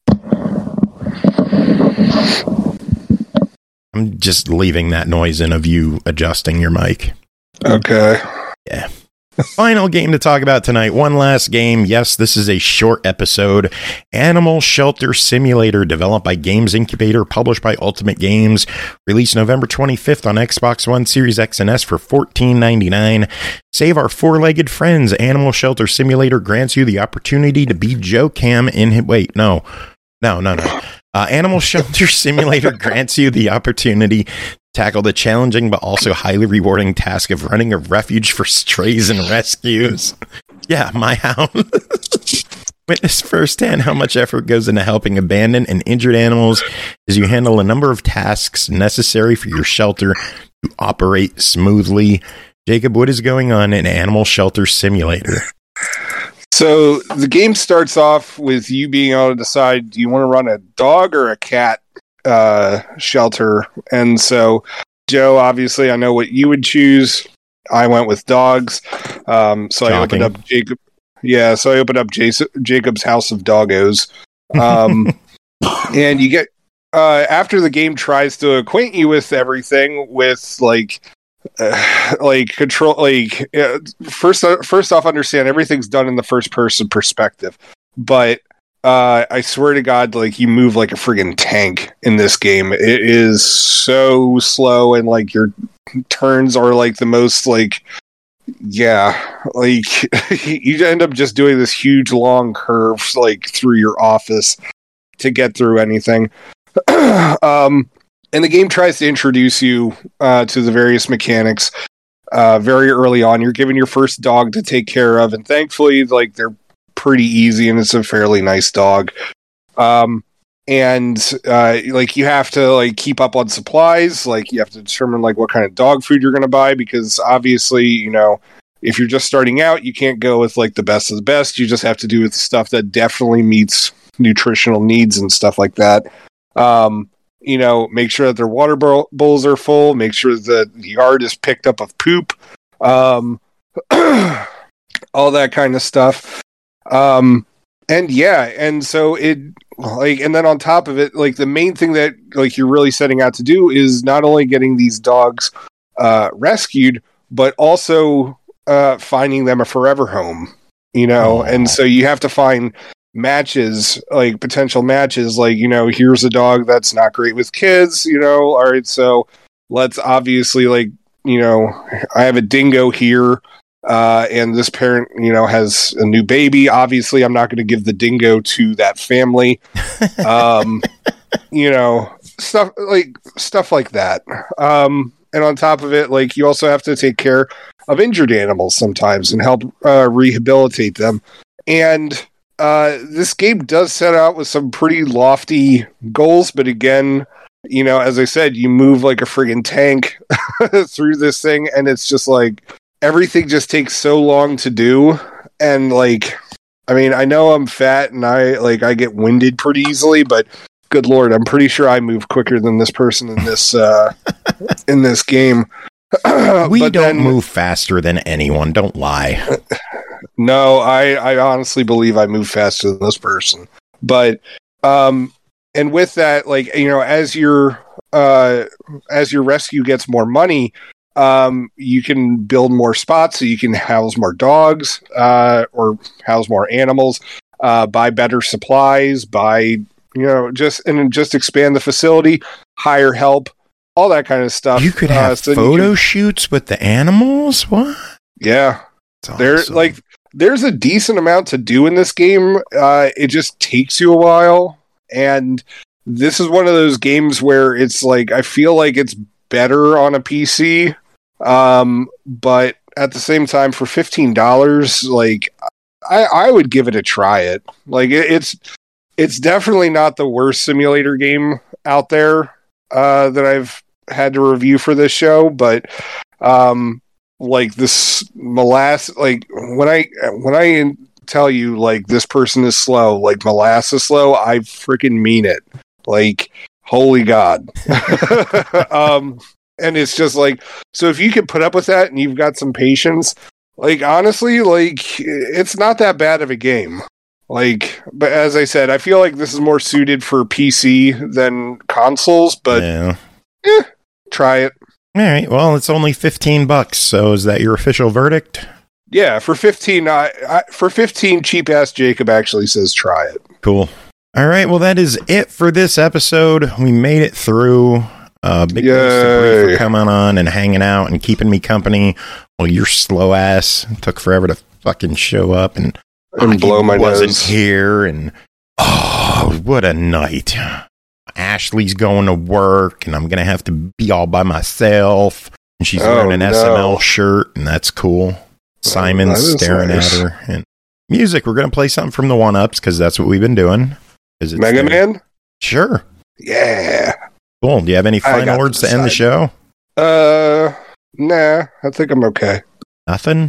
Speaker 2: I'm just leaving that noise in of you adjusting your mic.
Speaker 4: Okay.
Speaker 2: Yeah. Final game to talk about tonight. One last game. Yes, this is a short episode. Animal Shelter Simulator, developed by Games Incubator, published by Ultimate Games, released November 25th on Xbox One, Series X and S for $14.99. Save our four-legged friends. Animal Shelter Simulator grants you the opportunity to be Joe Cam in... Wait, no. Animal Shelter Simulator grants you the opportunity to tackle the challenging but also highly rewarding task of running a refuge for strays and rescues. Yeah, my house. Witness firsthand how much effort goes into helping abandoned and injured animals as you handle a number of tasks necessary for your shelter to operate smoothly. Jacob, what is going on in Animal Shelter Simulator?
Speaker 4: So the game starts off with you being able to decide, do you want to run a dog or a cat shelter? And so, Joe, obviously, I know what you would choose. I went with dogs. So shocking. I opened up Jacob. Yeah, so I opened up Jacob's House of Doggos. And you get after the game tries to acquaint you with everything, with control, first off, understand everything's done in the first person perspective, but I swear to God, you move like a friggin' tank in this game. It is so slow, and your turns are the most you end up just doing this huge long curve through your office to get through anything. And the game tries to introduce you to the various mechanics very early on. You're given your first dog to take care of, and thankfully, they're pretty easy, and it's a fairly nice dog. And you have to keep up on supplies. You have to determine what kind of dog food you're going to buy, because obviously, if you're just starting out, you can't go with like the best of the best. You just have to do with the stuff that definitely meets nutritional needs and stuff like that. Make sure that their water bowls are full. Make sure that the yard is picked up of poop. All that kind of stuff. And so it like, and then on top of it, like the main thing that like you're really setting out to do is not only getting these dogs rescued, but also finding them a forever home, and so you have to find matches, like potential matches, like, here's a dog that's not great with kids, all right, so let's obviously like, I have a dingo here, and this parent, has a new baby. Obviously, I'm not going to give the dingo to that family. Stuff like that. And on top of it, like, you also have to take care of injured animals sometimes and help rehabilitate them. And this game does set out with some pretty lofty goals, but again, as I said, you move like a friggin' tank through this thing, and it's just like everything just takes so long to do. And like, I mean, I know I'm fat and I get winded pretty easily, but good Lord, I'm pretty sure I move quicker than this person in this in this game.
Speaker 2: We don't move faster than anyone. Don't lie.
Speaker 4: No, I honestly believe I move faster than this person. But and with that, like, as your rescue gets more money, you can build more spots so you can house more dogs, or house more animals, buy better supplies, just expand the facility, hire help, all that kind of stuff.
Speaker 2: You could have photo shoots with the animals? What?
Speaker 4: Yeah.
Speaker 2: Awesome.
Speaker 4: There's a decent amount to do in this game. It just takes you a while. And this is one of those games where it's like, I feel like it's better on a PC. But at the same time, for $15, like, I would give it a try. Like, it's definitely not the worst simulator game out there that I've had to review for this show, but like this molasses, like when I tell you like this person is slow, like molasses slow, I freaking mean it. Like, holy God. And it's just like, so if you can put up with that and you've got some patience, like, honestly, like, it's not that bad of a game. Like, but as I said, I feel like this is more suited for PC than consoles, but try it.
Speaker 2: All right. Well, it's only $15. So is that your official verdict?
Speaker 4: Yeah, for 15, for 15, cheap ass Jacob actually says try it.
Speaker 2: Cool. All right. Well, that is it for this episode. We made it through. Big thanks to Bree for coming on and hanging out and keeping me company while your slow ass took forever to fucking show up and
Speaker 4: blow my
Speaker 2: wasn't
Speaker 4: nose
Speaker 2: here. And oh, what a night! Ashley's going to work, and I'm gonna have to be all by myself. And she's wearing an SML shirt, and that's cool. Simon's staring at her. And music, we're gonna play something from the 1-Ups because that's what we've been doing.
Speaker 4: Mega Man?
Speaker 2: Sure.
Speaker 4: Yeah.
Speaker 2: Cool. Do you have any final words to end the show?
Speaker 4: Nah. I think I'm okay.
Speaker 2: Nothing.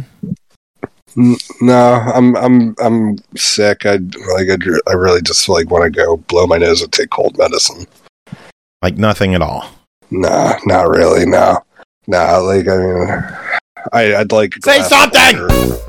Speaker 4: No, I'm sick. I really just like want to go blow my nose and take cold medicine.
Speaker 2: Like nothing at all.
Speaker 4: Nah, not really. No. Nah. Like, I mean, I'd like
Speaker 2: say something.